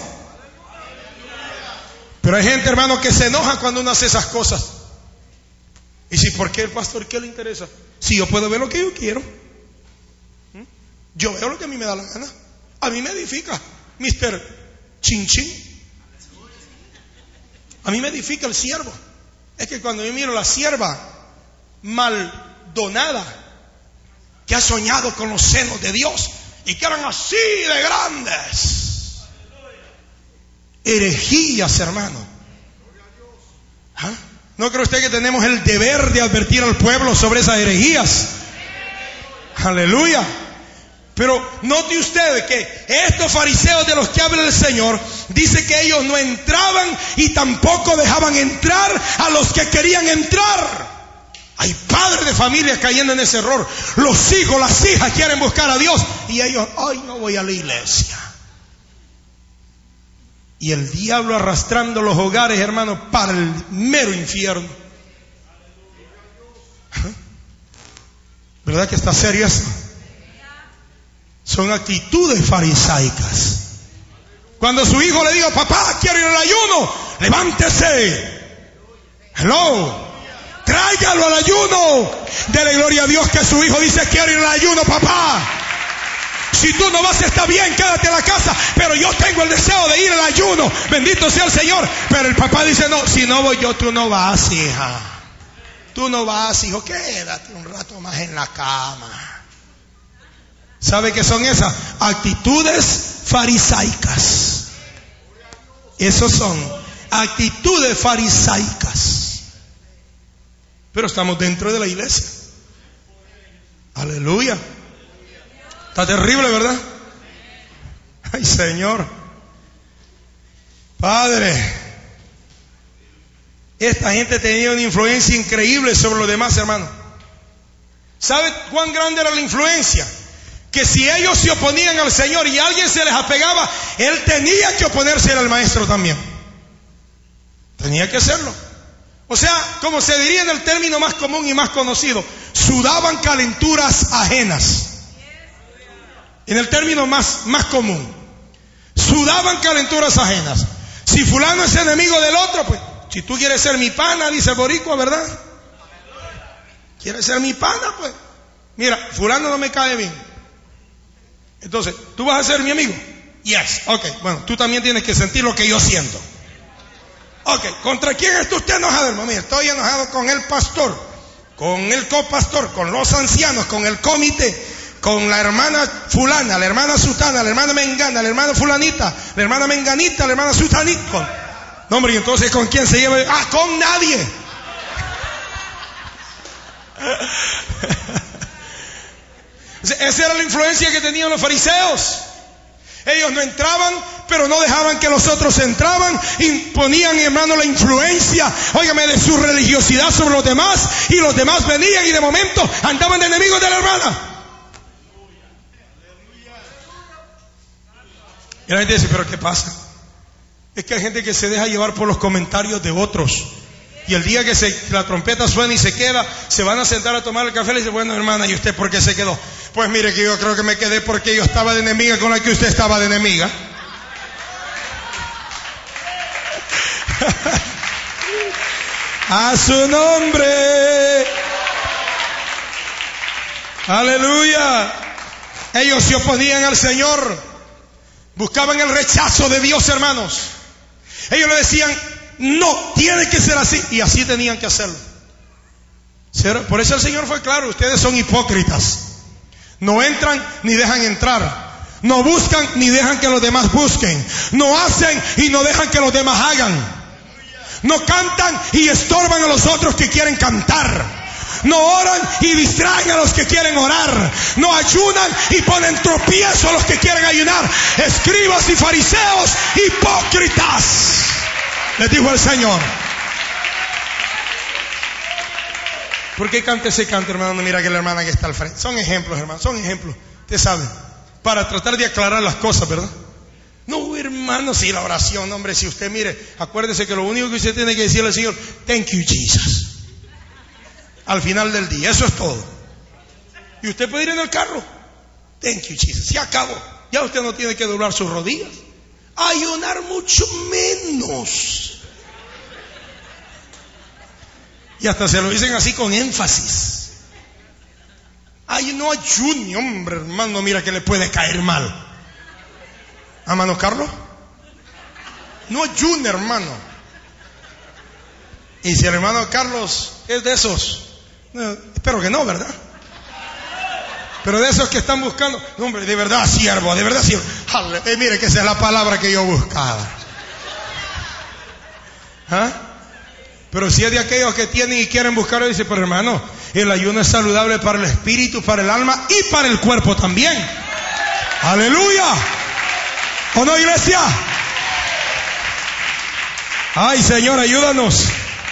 Pero hay gente, hermano, que se enoja cuando uno hace esas cosas. Y si, ¿por qué el pastor? ¿Qué le interesa? Si yo puedo ver lo que yo quiero. Yo veo lo que a mí me da la gana. A mí me edifica, Mr. Chin Chin. A mí me edifica el siervo. Es que cuando yo miro la sierva maldonada, que ha soñado con los senos de Dios y que eran así de grandes, herejías, hermano. ¿Ah? ¿No cree usted que tenemos el deber de advertir al pueblo sobre esas herejías? Aleluya. Pero note usted que estos fariseos de los que habla el Señor, dice que ellos no entraban y tampoco dejaban entrar a los que querían entrar. Hay padres de familia cayendo en ese error. Los hijos, las hijas quieren buscar a Dios y ellos, ay, no voy a la iglesia. Y el diablo arrastrando los hogares, hermano, para el mero infierno. ¿Verdad que está serio eso? Son actitudes farisaicas. Cuando su hijo le diga, papá, quiero ir al ayuno, levántese. Hello. Tráigalo al ayuno. Dele gloria a Dios que su hijo dice, quiero ir al ayuno, papá. Si tú no vas, está bien, quédate en la casa, pero yo tengo el deseo de ir al ayuno. Bendito sea el Señor. Pero el papá dice, no, si no voy yo, tú no vas, hija. Tú no vas, hijo, quédate un rato más en la cama. ¿Sabe qué son esas? Actitudes farisaicas. Esos son actitudes farisaicas. Pero estamos dentro de la iglesia. Aleluya. Está terrible, ¿verdad? Ay, Señor. Padre, esta gente tenía una influencia increíble sobre los demás, hermanos. ¿Sabe cuán grande era la influencia? Que si ellos se oponían al Señor y alguien se les apegaba, él tenía que oponerse al maestro también. Tenía que hacerlo. O sea, como se diría en el término más común y más conocido, sudaban calenturas ajenas. En el término más común, sudaban calenturas ajenas. Si fulano es enemigo del otro, pues, si tú quieres ser mi pana, dice el boricua, ¿verdad? ¿Quieres ser mi pana? Pues, mira, fulano no me cae bien. Entonces, ¿tú vas a ser mi amigo? Yes. Ok, bueno, tú también tienes que sentir lo que yo siento. Ok, ¿contra quién está usted enojado, hermano? Mira, estoy enojado con el pastor, con el copastor, con los ancianos, con el comité, con la hermana fulana, la hermana sutana, la hermana mengana, la hermana fulanita, la hermana menganita, la hermana sutanita. No, hombre, y entonces ¿con quién se lleva? Ah, con nadie. Esa era la influencia que tenían los fariseos. Ellos no entraban, pero no dejaban que los otros entraban. Imponían, hermano, la influencia, óigame, de su religiosidad sobre los demás. Y los demás venían y de momento andaban de enemigos de la hermana. Y la gente dice, ¿pero qué pasa? Es que hay gente que se deja llevar por los comentarios de otros. Y el día que la trompeta suena y se queda, se van a sentar a tomar el café y le dicen, bueno, hermana, ¿y usted por qué se quedó? Pues mire que yo creo que me quedé porque yo estaba de enemiga con la que usted estaba de enemiga. A su nombre. Aleluya. Ellos se oponían al Señor, buscaban el rechazo de Dios, hermanos. Ellos le decían, no, tiene que ser así, y así tenían que hacerlo. Por eso el Señor fue claro: ustedes son hipócritas. No entran ni dejan entrar. No buscan ni dejan que los demás busquen. No hacen y no dejan que los demás hagan. No cantan y estorban a los otros que quieren cantar. No oran y distraen a los que quieren orar. No ayunan y ponen tropiezo a los que quieren ayunar. Escribas y fariseos, hipócritas, les dijo el Señor. ¿Por qué canta ese canto, hermano? No mira que la hermana que está al frente. Son ejemplos, hermano, son ejemplos. Usted sabe, para tratar de aclarar las cosas, ¿verdad? No, hermano, si la oración, hombre, si usted mire, acuérdese que lo único que usted tiene que decirle al Señor, thank you, Jesus. Al final del día, eso es todo. Y usted puede ir en el carro, thank you, Jesus, se acabó. Ya usted no tiene que doblar sus rodillas, ayunar mucho menos. Y hasta se lo dicen así con énfasis. Ay, no ayune, hombre, hermano, mira que le puede caer mal. ¿Hermano Carlos? No ayune, hermano. Y si el hermano Carlos es de esos, espero que no, ¿verdad? Pero de esos que están buscando, no, hombre, de verdad siervo, de verdad siervo. Mire que esa es la palabra que yo buscaba. ¿Ah? Pero si es de aquellos que tienen y quieren buscarlo, dice, pero hermano, el ayuno es saludable para el espíritu, para el alma y para el cuerpo también. Aleluya. ¿O no, iglesia? Ay, Señor, ayúdanos.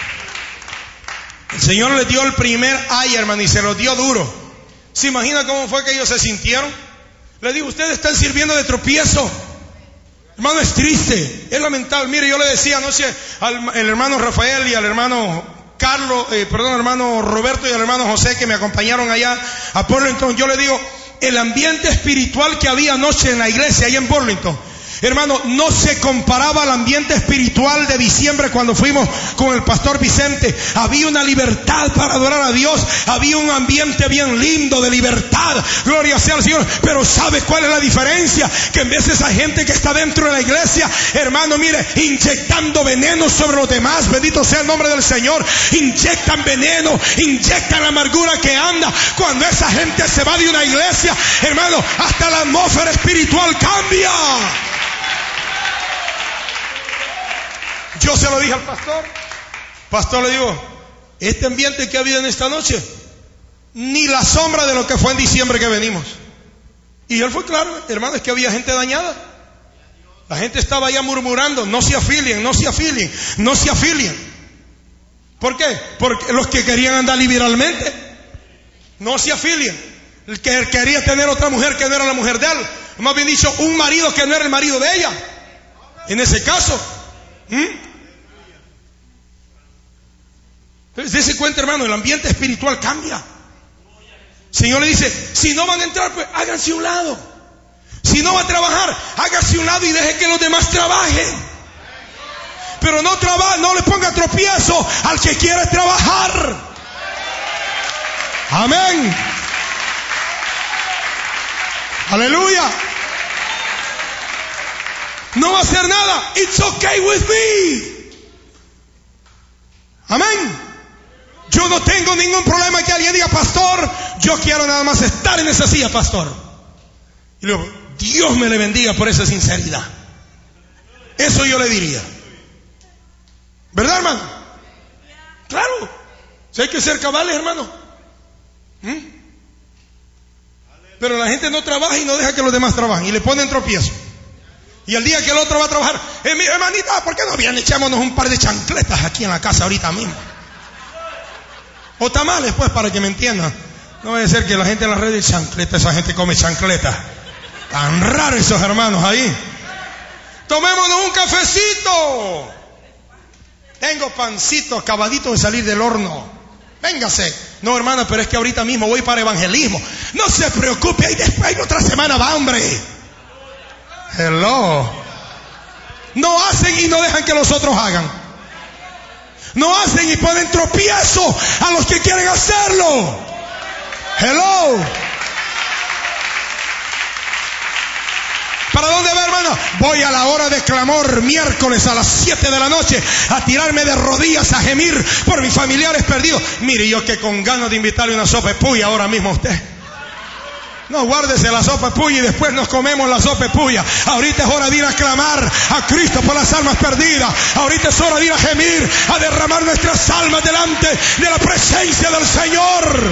El Señor les dio el primer ay, hermano, y se los dio duro. ¿Se imagina cómo fue que ellos se sintieron? Les digo, ustedes están sirviendo de tropiezo. Hermano, es triste, es lamentable. Mire, yo le decía anoche al hermano Rafael y al hermano Carlos, hermano Roberto y al hermano José, que me acompañaron allá a Burlington. Yo le digo, el ambiente espiritual que había anoche en la iglesia allá en Burlington, hermano, no se comparaba al ambiente espiritual de diciembre cuando fuimos con el pastor Vicente. Había una libertad para adorar a Dios. Había un ambiente bien lindo de libertad. Gloria sea al Señor. Pero ¿sabe cuál es la diferencia? Que en vez de esa gente que está dentro de la iglesia, hermano, mire, inyectando veneno sobre los demás, bendito sea el nombre del Señor, inyectan veneno, inyectan la amargura que anda. Cuando esa gente se va de una iglesia, hermano, hasta la atmósfera espiritual cambia. Yo se lo dije al pastor, le digo, este ambiente que ha habido en esta noche, ni la sombra de lo que fue en diciembre que venimos. Y él fue claro, hermano, es que había gente dañada. La gente estaba ya murmurando, no se afilien, no se afilien, no se afilien. ¿Por qué? Porque los que querían andar liberalmente, no se afilien. El que quería tener otra mujer que no era la mujer de él, más bien dicho, un marido que no era el marido de ella. En ese caso, entonces, dése cuenta, hermano, el ambiente espiritual cambia. El Señor le dice, si no van a entrar, pues háganse un lado. Si no va a trabajar, hágase un lado y deje que los demás trabajen. Pero no le ponga tropiezo al que quiere trabajar. Amén. Aleluya. No va a hacer nada. It's okay with me. Amén. Yo no tengo ningún problema que alguien diga, pastor, yo quiero nada más estar en esa silla, pastor. Y luego, Dios me le bendiga por esa sinceridad. Eso yo le diría. ¿Verdad, hermano? Claro. Si hay que ser cabales, hermano. Pero la gente no trabaja y no deja que los demás trabajen. Y le ponen tropiezo. Y el día que el otro va a trabajar, mi hermanita, ¿por qué no viene? Echémonos un par de chancletas aquí en la casa ahorita mismo. O tamales, pues, para que me entiendan. No vaya a ser que la gente en las redes chancleta, esa gente come chancleta. Tan raro esos hermanos ahí. Tomémonos un cafecito. Tengo pancito acabadito de salir del horno. Véngase. No, hermana, pero es que ahorita mismo voy para evangelismo. No se preocupe, ahí después otra semana va, hombre. Hello. No hacen y no dejan que los otros hagan. No hacen y ponen tropiezo a los que quieren hacerlo. Hello. ¿Para dónde va, hermano? Voy a la hora de clamor, miércoles a las 7 de la noche, a tirarme de rodillas, a gemir por mis familiares perdidos. Mire, yo que con ganas de invitarle una sopa de puya ahora mismo a usted. No, guárdese la sopa de puya y después nos comemos la sopa de puya. Ahorita es hora de ir a clamar a Cristo por las almas perdidas. Ahorita es hora de ir a gemir, a derramar nuestras almas delante de la presencia del Señor.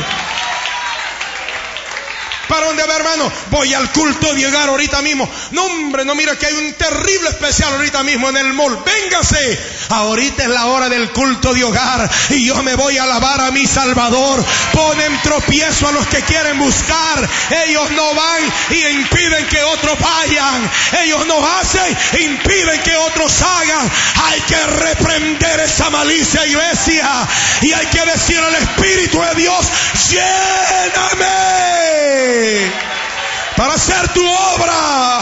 ¿Para dónde va, hermano? Voy al culto de hogar ahorita mismo. No, hombre, no, mira que hay un terrible especial ahorita mismo en el mall. Véngase. Ahorita es la hora del culto de hogar y yo me voy a alabar a mi Salvador. Ponen tropiezo a los que quieren buscar. Ellos no van y impiden que otros vayan. Ellos no hacen e impiden que otros hagan. Hay que reprender esa malicia, iglesia, y hay que decir al Espíritu de Dios: lléname para hacer tu obra.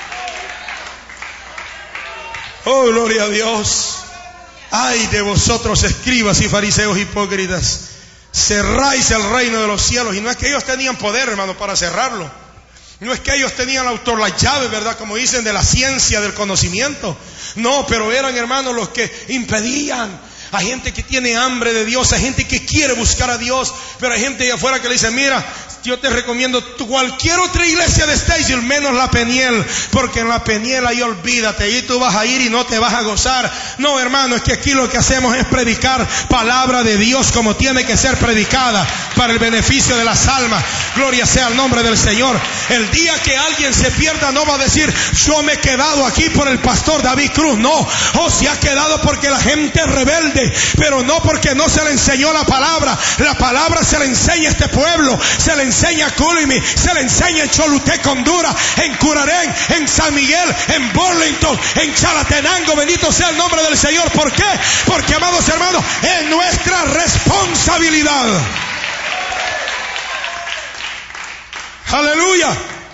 Oh, gloria a Dios. Ay de vosotros, escribas y fariseos hipócritas, cerráis el reino de los cielos. Y no es que ellos tenían poder, hermano, para cerrarlo. No es que ellos tenían la llave, ¿verdad? Como dicen, de la ciencia, del conocimiento. No, pero eran, hermanos, los que impedían. Hay gente que tiene hambre de Dios, hay gente que quiere buscar a Dios, pero hay gente allá afuera que le dice: mira, yo te recomiendo cualquier otra iglesia de Statesville menos la Peniel, porque en la Peniel ahí olvídate, ahí tú vas a ir y no te vas a gozar. No, hermano, es que aquí lo que hacemos es predicar palabra de Dios como tiene que ser predicada, para el beneficio de las almas. Gloria sea el nombre del Señor. El día que alguien se pierda no va a decir: yo me he quedado aquí por el pastor David Cruz. No, se ha quedado porque la gente es rebelde, pero no porque no se le enseñó la palabra. La palabra se le enseña a este pueblo, se le enseña a Culimi, se le enseña en Choluteca, Honduras, en Curarén, en San Miguel, en Burlington, en Chalatenango. Bendito sea el nombre del Señor. ¿Por qué? Porque, amados hermanos, es nuestra responsabilidad. Aleluya.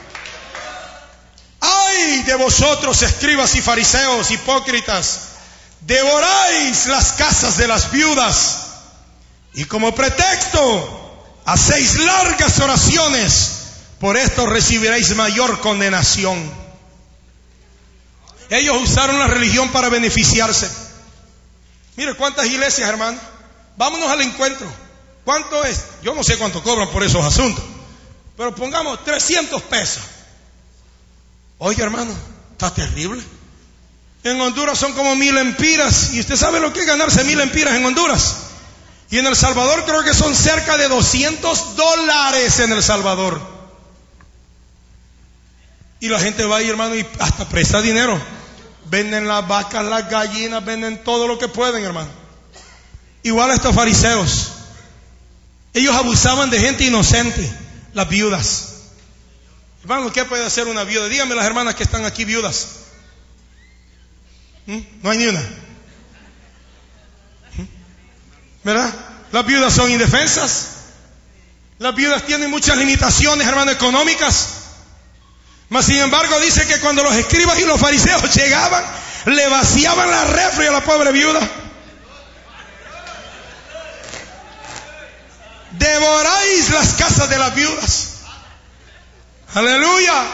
Ay de vosotros, escribas y fariseos hipócritas, devoráis las casas de las viudas y como pretexto hacéis largas oraciones. Por esto recibiréis mayor condenación. Ellos usaron la religión para beneficiarse. Mire cuántas iglesias, hermano. Vámonos al encuentro. ¿Cuánto es? Yo no sé cuánto cobran por esos asuntos, pero pongamos 300 pesos. Oye, hermano, está terrible. En Honduras son como 1000 empiras. Y usted sabe lo que es ganarse 1000 empiras en Honduras. Y en El Salvador creo que son cerca de $200 en El Salvador. Y la gente va ahí, hermano, y hasta presta dinero. Venden las vacas, las gallinas, venden todo lo que pueden, hermano. Igual a estos fariseos. Ellos abusaban de gente inocente, las viudas. Hermano, ¿qué puede hacer una viuda? Díganme las hermanas que están aquí viudas. No hay ni una. ¿Verdad? Las viudas son indefensas. Las viudas tienen muchas limitaciones, hermano, económicas. Mas sin embargo dice que cuando los escribas y los fariseos llegaban, le vaciaban la refri a la pobre viuda. Devoráis las casas de las viudas. Aleluya.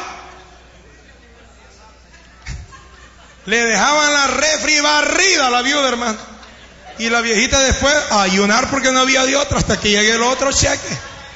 Le dejaban la refri barrida a la viuda, hermano. Y la viejita después a ayunar porque no había de otra hasta que llegue el otro cheque.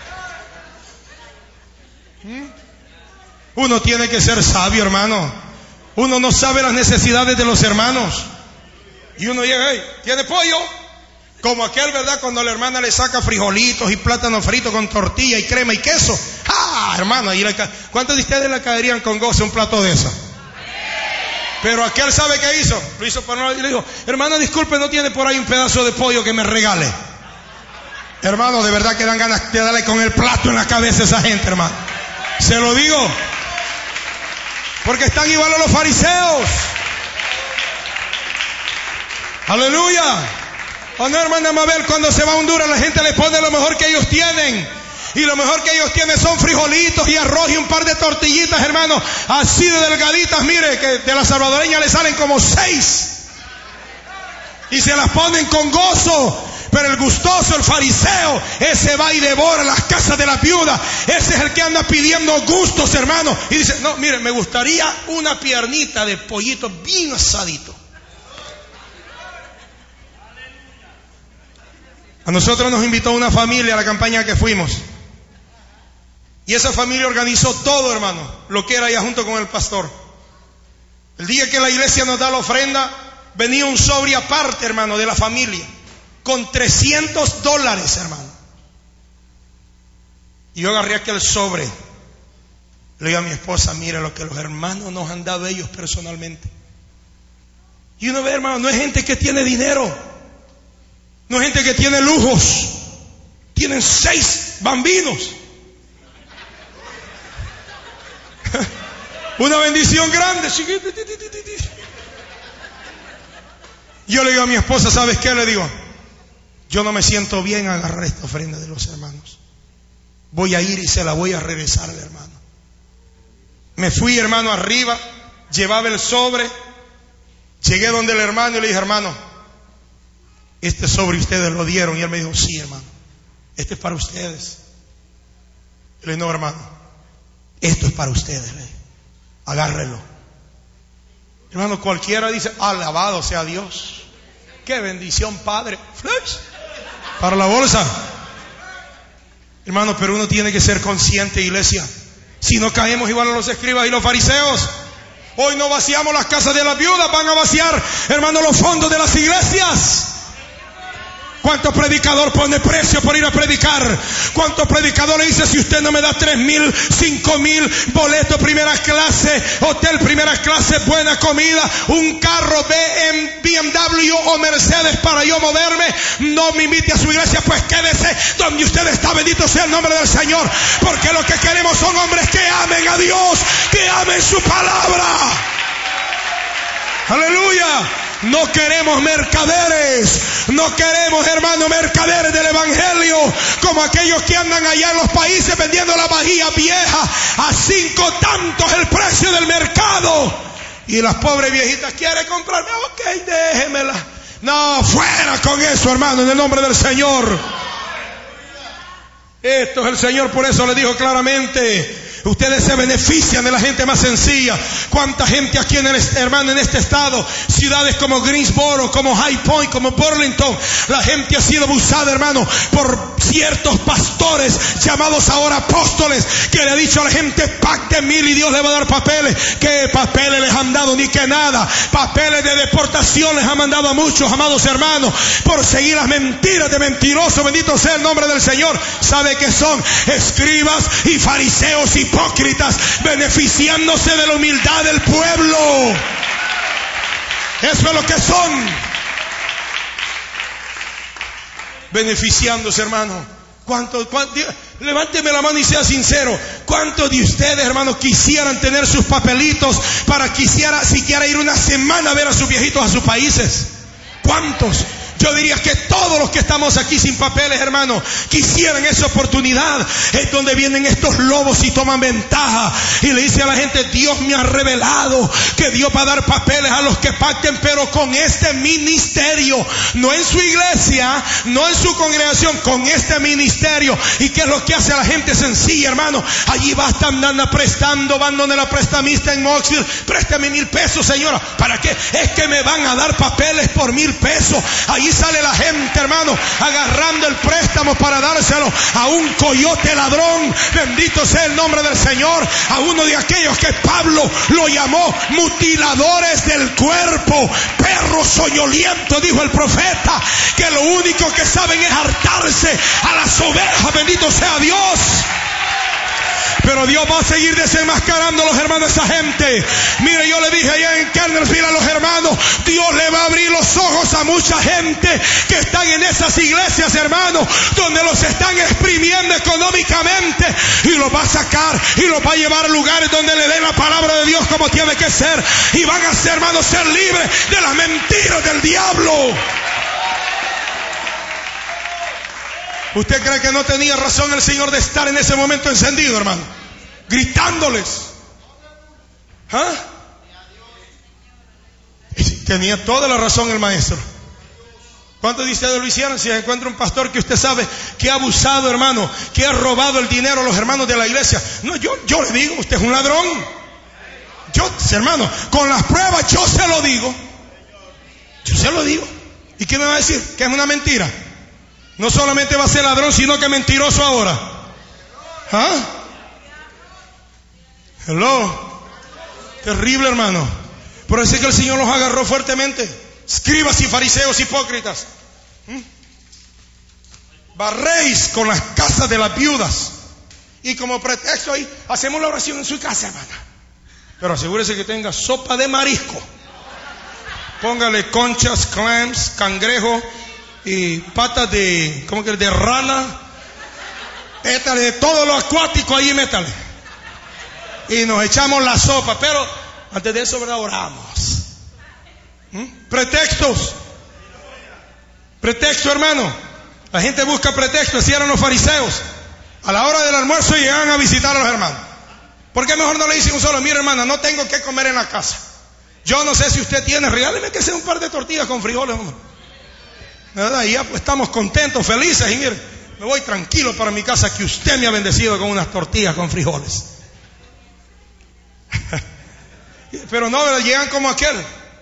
Uno tiene que ser sabio, hermano. Uno no sabe las necesidades de los hermanos. Y uno llega, hey, ¿tiene pollo? Como aquel, ¿verdad? Cuando la hermana le saca frijolitos y plátano frito con tortilla y crema y queso. ¡Ah, hermano! ¿Cuántos de ustedes le caerían con gozo un plato de eso? Pero aquel, ¿sabe qué hizo? Lo hizo para no, y le dijo: hermano, disculpe, ¿no tiene por ahí un pedazo de pollo que me regale? Hermano, de verdad que dan ganas de darle con el plato en la cabeza a esa gente, hermano. Se lo digo. Porque están igual a los fariseos. Aleluya. ¿O no, hermana Mabel? Cuando se va a Honduras, la gente le pone lo mejor que ellos tienen. Y lo mejor que ellos tienen son frijolitos y arroz y un par de tortillitas, hermano, así de delgaditas. Mire, que de la salvadoreña le salen como 6. Y se las ponen con gozo. Pero el gustoso, el fariseo, ese va y devora las casas de la viuda. Ese es el que anda pidiendo gustos, hermano. Y dice, no, mire, me gustaría una piernita de pollito bien asadito. A nosotros nos invitó una familia a la campaña que fuimos. Y esa familia organizó todo, hermano, lo que era allá junto con el pastor. El día que la iglesia nos da la ofrenda, venía un sobre aparte, hermano, de la familia, con $300, hermano. Y yo agarré aquel sobre. Le digo a mi esposa, mira lo que los hermanos nos han dado ellos personalmente. Y uno ve, hermano, no es gente que tiene dinero, no es gente que tiene lujos. Tienen 6 bambinos. Una bendición grande. Yo le digo a mi esposa, ¿sabes qué? Le digo, yo no me siento bien agarrar esta ofrenda de los hermanos. Voy a ir y se la voy a regresar al hermano. Me fui, hermano, arriba, llevaba el sobre, llegué donde el hermano y le dije, hermano, este sobre ustedes lo dieron. Y él me dijo, sí, hermano, este es para ustedes. Y le dije, no, hermano, esto es para ustedes. Le dije, agárrelo. Hermano, cualquiera dice, alabado sea Dios. Qué bendición, Padre. Flash. Para la bolsa. Hermano, pero uno tiene que ser consciente, iglesia. Si no caemos igual a los escribas y los fariseos. Hoy no vaciamos las casas de las viudas, van a vaciar, hermano, los fondos de las iglesias. ¿Cuánto predicador pone precio por ir a predicar? ¿Cuánto predicador le dice, si usted no me da 3,000, 5,000 boletos primera clase, hotel primera clase, buena comida, un carro BMW o Mercedes para yo moverme, no me invite a su iglesia? Pues quédese donde usted está, bendito sea el nombre del Señor, porque lo que queremos son hombres que amen a Dios, que amen su palabra. Aleluya. No queremos mercaderes, no queremos, hermano, mercaderes del evangelio, como aquellos que andan allá en los países vendiendo la vajilla vieja a 5 tantos el precio del mercado. Y las pobres viejitas quieren comprarme, ok, déjemela. No, fuera con eso, hermano, en el nombre del Señor. Esto es el Señor, por eso le dijo claramente, ustedes se benefician de la gente más sencilla. ¿Cuánta gente aquí en hermano, en este estado? Ciudades como Greensboro, como High Point, como Burlington. La gente ha sido abusada, hermano, por ciertos pastores llamados ahora apóstoles, que le ha dicho a la gente, pacten 1000 y Dios le va a dar papeles. ¿Qué papeles les han dado? Ni que nada. Papeles de deportación les han mandado a muchos, amados hermanos, por seguir las mentiras de mentirosos. Bendito sea el nombre del Señor. ¿Sabe qué son? Escribas y fariseos hipócritas, beneficiándose de la humildad del pueblo. Eso es lo que son. Beneficiándose, hermano. Levánteme la mano y sea sincero. ¿Cuántos de ustedes, hermanos, quisieran tener sus papelitos para siquiera ir una semana a ver a sus viejitos a sus países? ¿Cuántos? Yo diría que todos los que estamos aquí sin papeles, hermano, quisieran esa oportunidad. Es donde vienen estos lobos y toman ventaja y le dice a la gente, Dios me ha revelado que Dios va a dar papeles a los que pacten, pero con este ministerio, no en su iglesia, no en su congregación, con este ministerio. ¿Y qué es lo que hace a la gente sencilla, hermano? Allí va, están andando prestando, van donde la prestamista en Knoxville, préstame 1,000 pesos, señora. ¿Para qué? Es que me van a dar papeles por 1,000 pesos. Allí sale la gente, hermano, agarrando el préstamo para dárselo a un coyote ladrón. Bendito sea el nombre del Señor. A uno de aquellos que Pablo lo llamó mutiladores del cuerpo, perros soñolientos, dijo el profeta, que lo único que saben es hartarse a las ovejas. Bendito sea Dios. Pero Dios va a seguir desenmascarando a los hermanos, esa gente. Mire, yo le dije allá en Kernersville a los hermanos, Dios le va a abrir los ojos a mucha gente que están en esas iglesias, hermanos, donde los están exprimiendo económicamente, y los va a sacar y los va a llevar a lugares donde le den la palabra de Dios como tiene que ser, y van a ser, hermanos, ser libres de las mentiras del diablo. ¿Usted cree que no tenía razón el Señor de estar en ese momento encendido, hermano? Gritándoles. ¿Ah? Tenía toda la razón el maestro. ¿Cuántos de ustedes lo hicieron? Si encuentra un pastor que usted sabe que ha abusado, hermano, que ha robado el dinero a los hermanos de la iglesia, no, yo le digo, usted es un ladrón. Yo, hermano, con las pruebas yo se lo digo. Yo se lo digo. ¿Y qué me va a decir? Que es una mentira. No solamente va a ser ladrón, sino que mentiroso ahora. ¿Ah? Hello. Terrible, hermano. Por eso es que el Señor los agarró fuertemente. Escribas y fariseos hipócritas, barréis con las casas de las viudas. Y como pretexto ahí, hacemos la oración en su casa, hermana. Pero asegúrese que tenga sopa de marisco. Póngale conchas, clams, cangrejo y patas de, ¿cómo que? De rana. Métale de todo lo acuático ahí, métale. Y nos echamos la sopa. Pero antes de eso, ¿verdad? Oramos. Pretextos. Pretexto, hermano. La gente busca pretextos. Así eran los fariseos. A la hora del almuerzo llegaban a visitar a los hermanos. ¿Por qué mejor no le dicen un solo? Mire, hermana, no tengo que comer en la casa. Yo no sé si usted tiene, regáleme que sea un par de tortillas con frijoles, hombre. ¿Verdad? Y ya pues estamos contentos, felices. Y mire, me voy tranquilo para mi casa que usted me ha bendecido con unas tortillas con frijoles. Pero no, ¿verdad? Llegan como aquel.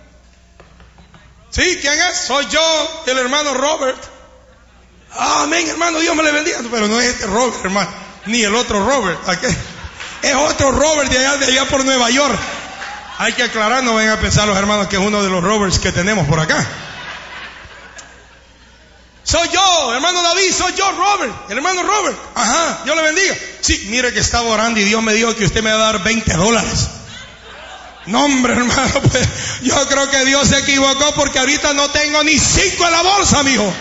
¿Sí? ¿Quién es? Soy yo, el hermano Robert. Amén, hermano, Dios me le bendiga. Pero no es este Robert, hermano, ni el otro Robert. ¿Okay? Es otro Robert de allá por Nueva York. Hay que aclarar, no vayan a pensar los hermanos que es uno de los Roberts que tenemos por acá. Soy yo, hermano David, soy yo, Robert, el hermano Robert. Ajá, Dios le bendiga. Sí, mire que estaba orando y Dios me dijo que usted me va a dar $20. No, hombre, hermano, pues yo creo que Dios se equivocó porque ahorita no tengo ni 5 en la bolsa, mijo.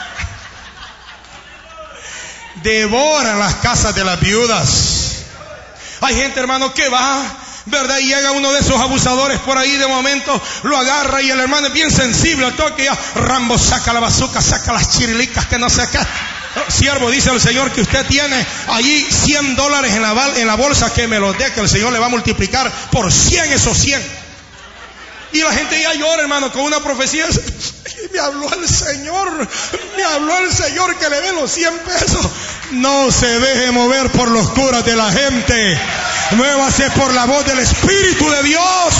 Devoran las casas de las viudas. Hay gente, hermano, que va, ¿verdad? Y llega uno de esos abusadores por ahí, de momento lo agarra y el hermano es bien sensible al toque. Ya, Rambo, saca la bazooka, saca las chirilicas, que no sé qué. Siervo, dice el Señor que usted tiene allí $100 en la bolsa, que me los dé, que el Señor le va a multiplicar por 100 esos 100. Y la gente ya llora, hermano, con una profecía. Me habló el Señor que le dé los 100 pesos. No se deje mover por los curas de la gente. Muévase por la voz del Espíritu de Dios.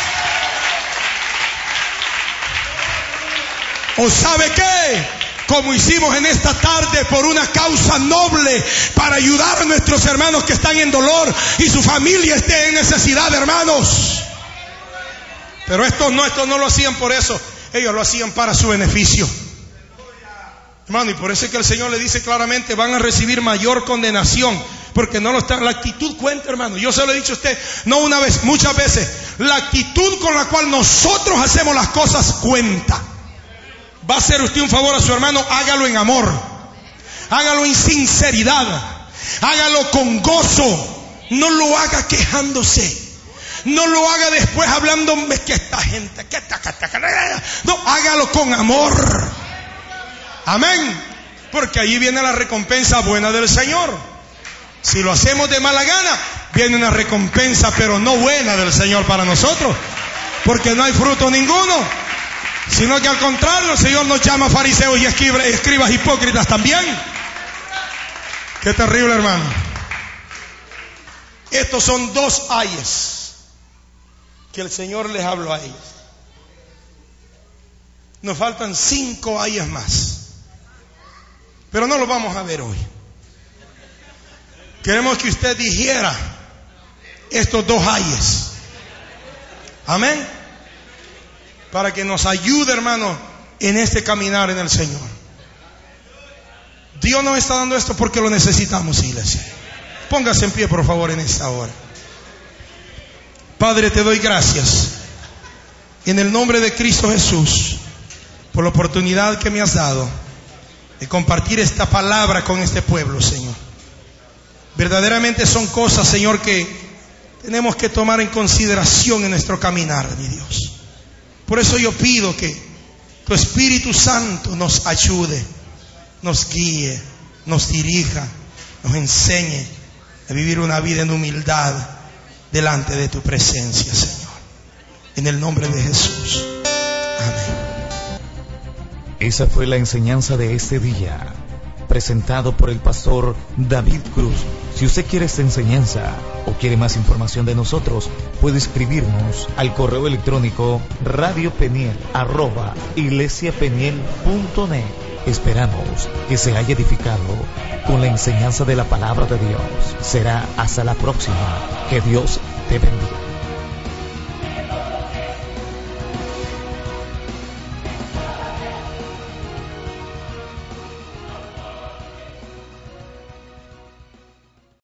¿O sabe qué? Como hicimos en esta tarde por una causa noble, para ayudar a nuestros hermanos que están en dolor y su familia esté en necesidad, hermanos. Pero estos no lo hacían por eso. Ellos lo hacían para su beneficio. Hermano, y por eso es que el Señor le dice claramente: van a recibir mayor condenación, porque no lo están. La actitud cuenta, hermano. Yo se lo he dicho a usted, no una vez, muchas veces. La actitud con la cual nosotros hacemos las cosas cuenta. Va a hacer usted un favor a su hermano, hágalo en amor, hágalo en sinceridad, hágalo con gozo. No lo haga quejándose. No lo haga después hablando que esta gente, no, hágalo con amor. Amén. Porque allí viene la recompensa buena del Señor. Si lo hacemos de mala gana, viene una recompensa pero no buena del Señor para nosotros, porque no hay fruto ninguno. Sino que al contrario, el Señor nos llama fariseos y escribas hipócritas también. Qué terrible, hermano. Estos son 2 ayes que el Señor les habló a ellos. Nos faltan 5 ayes más, pero no los vamos a ver hoy. Queremos que usted dijera estos 2 ayes. Amén. Para que nos ayude, hermano, en este caminar en el Señor. Dios nos está dando esto porque lo necesitamos, iglesia. Póngase en pie, por favor, en esta hora. Padre, te doy gracias en el nombre de Cristo Jesús por la oportunidad que me has dado de compartir esta palabra con este pueblo, Señor. Verdaderamente son cosas, Señor, que tenemos que tomar en consideración en nuestro caminar, mi Dios. Por eso yo pido que tu Espíritu Santo nos ayude, nos guíe, nos dirija, nos enseñe a vivir una vida en humildad delante de tu presencia, Señor. En el nombre de Jesús. Amén. Esa fue la enseñanza de este día, presentado por el pastor David Cruz. Si usted quiere esta enseñanza o quiere más información de nosotros, puede escribirnos al correo electrónico radiopeniel@iglesiapeniel.net. Esperamos que se haya edificado con la enseñanza de la palabra de Dios. Será hasta la próxima. Que Dios te bendiga.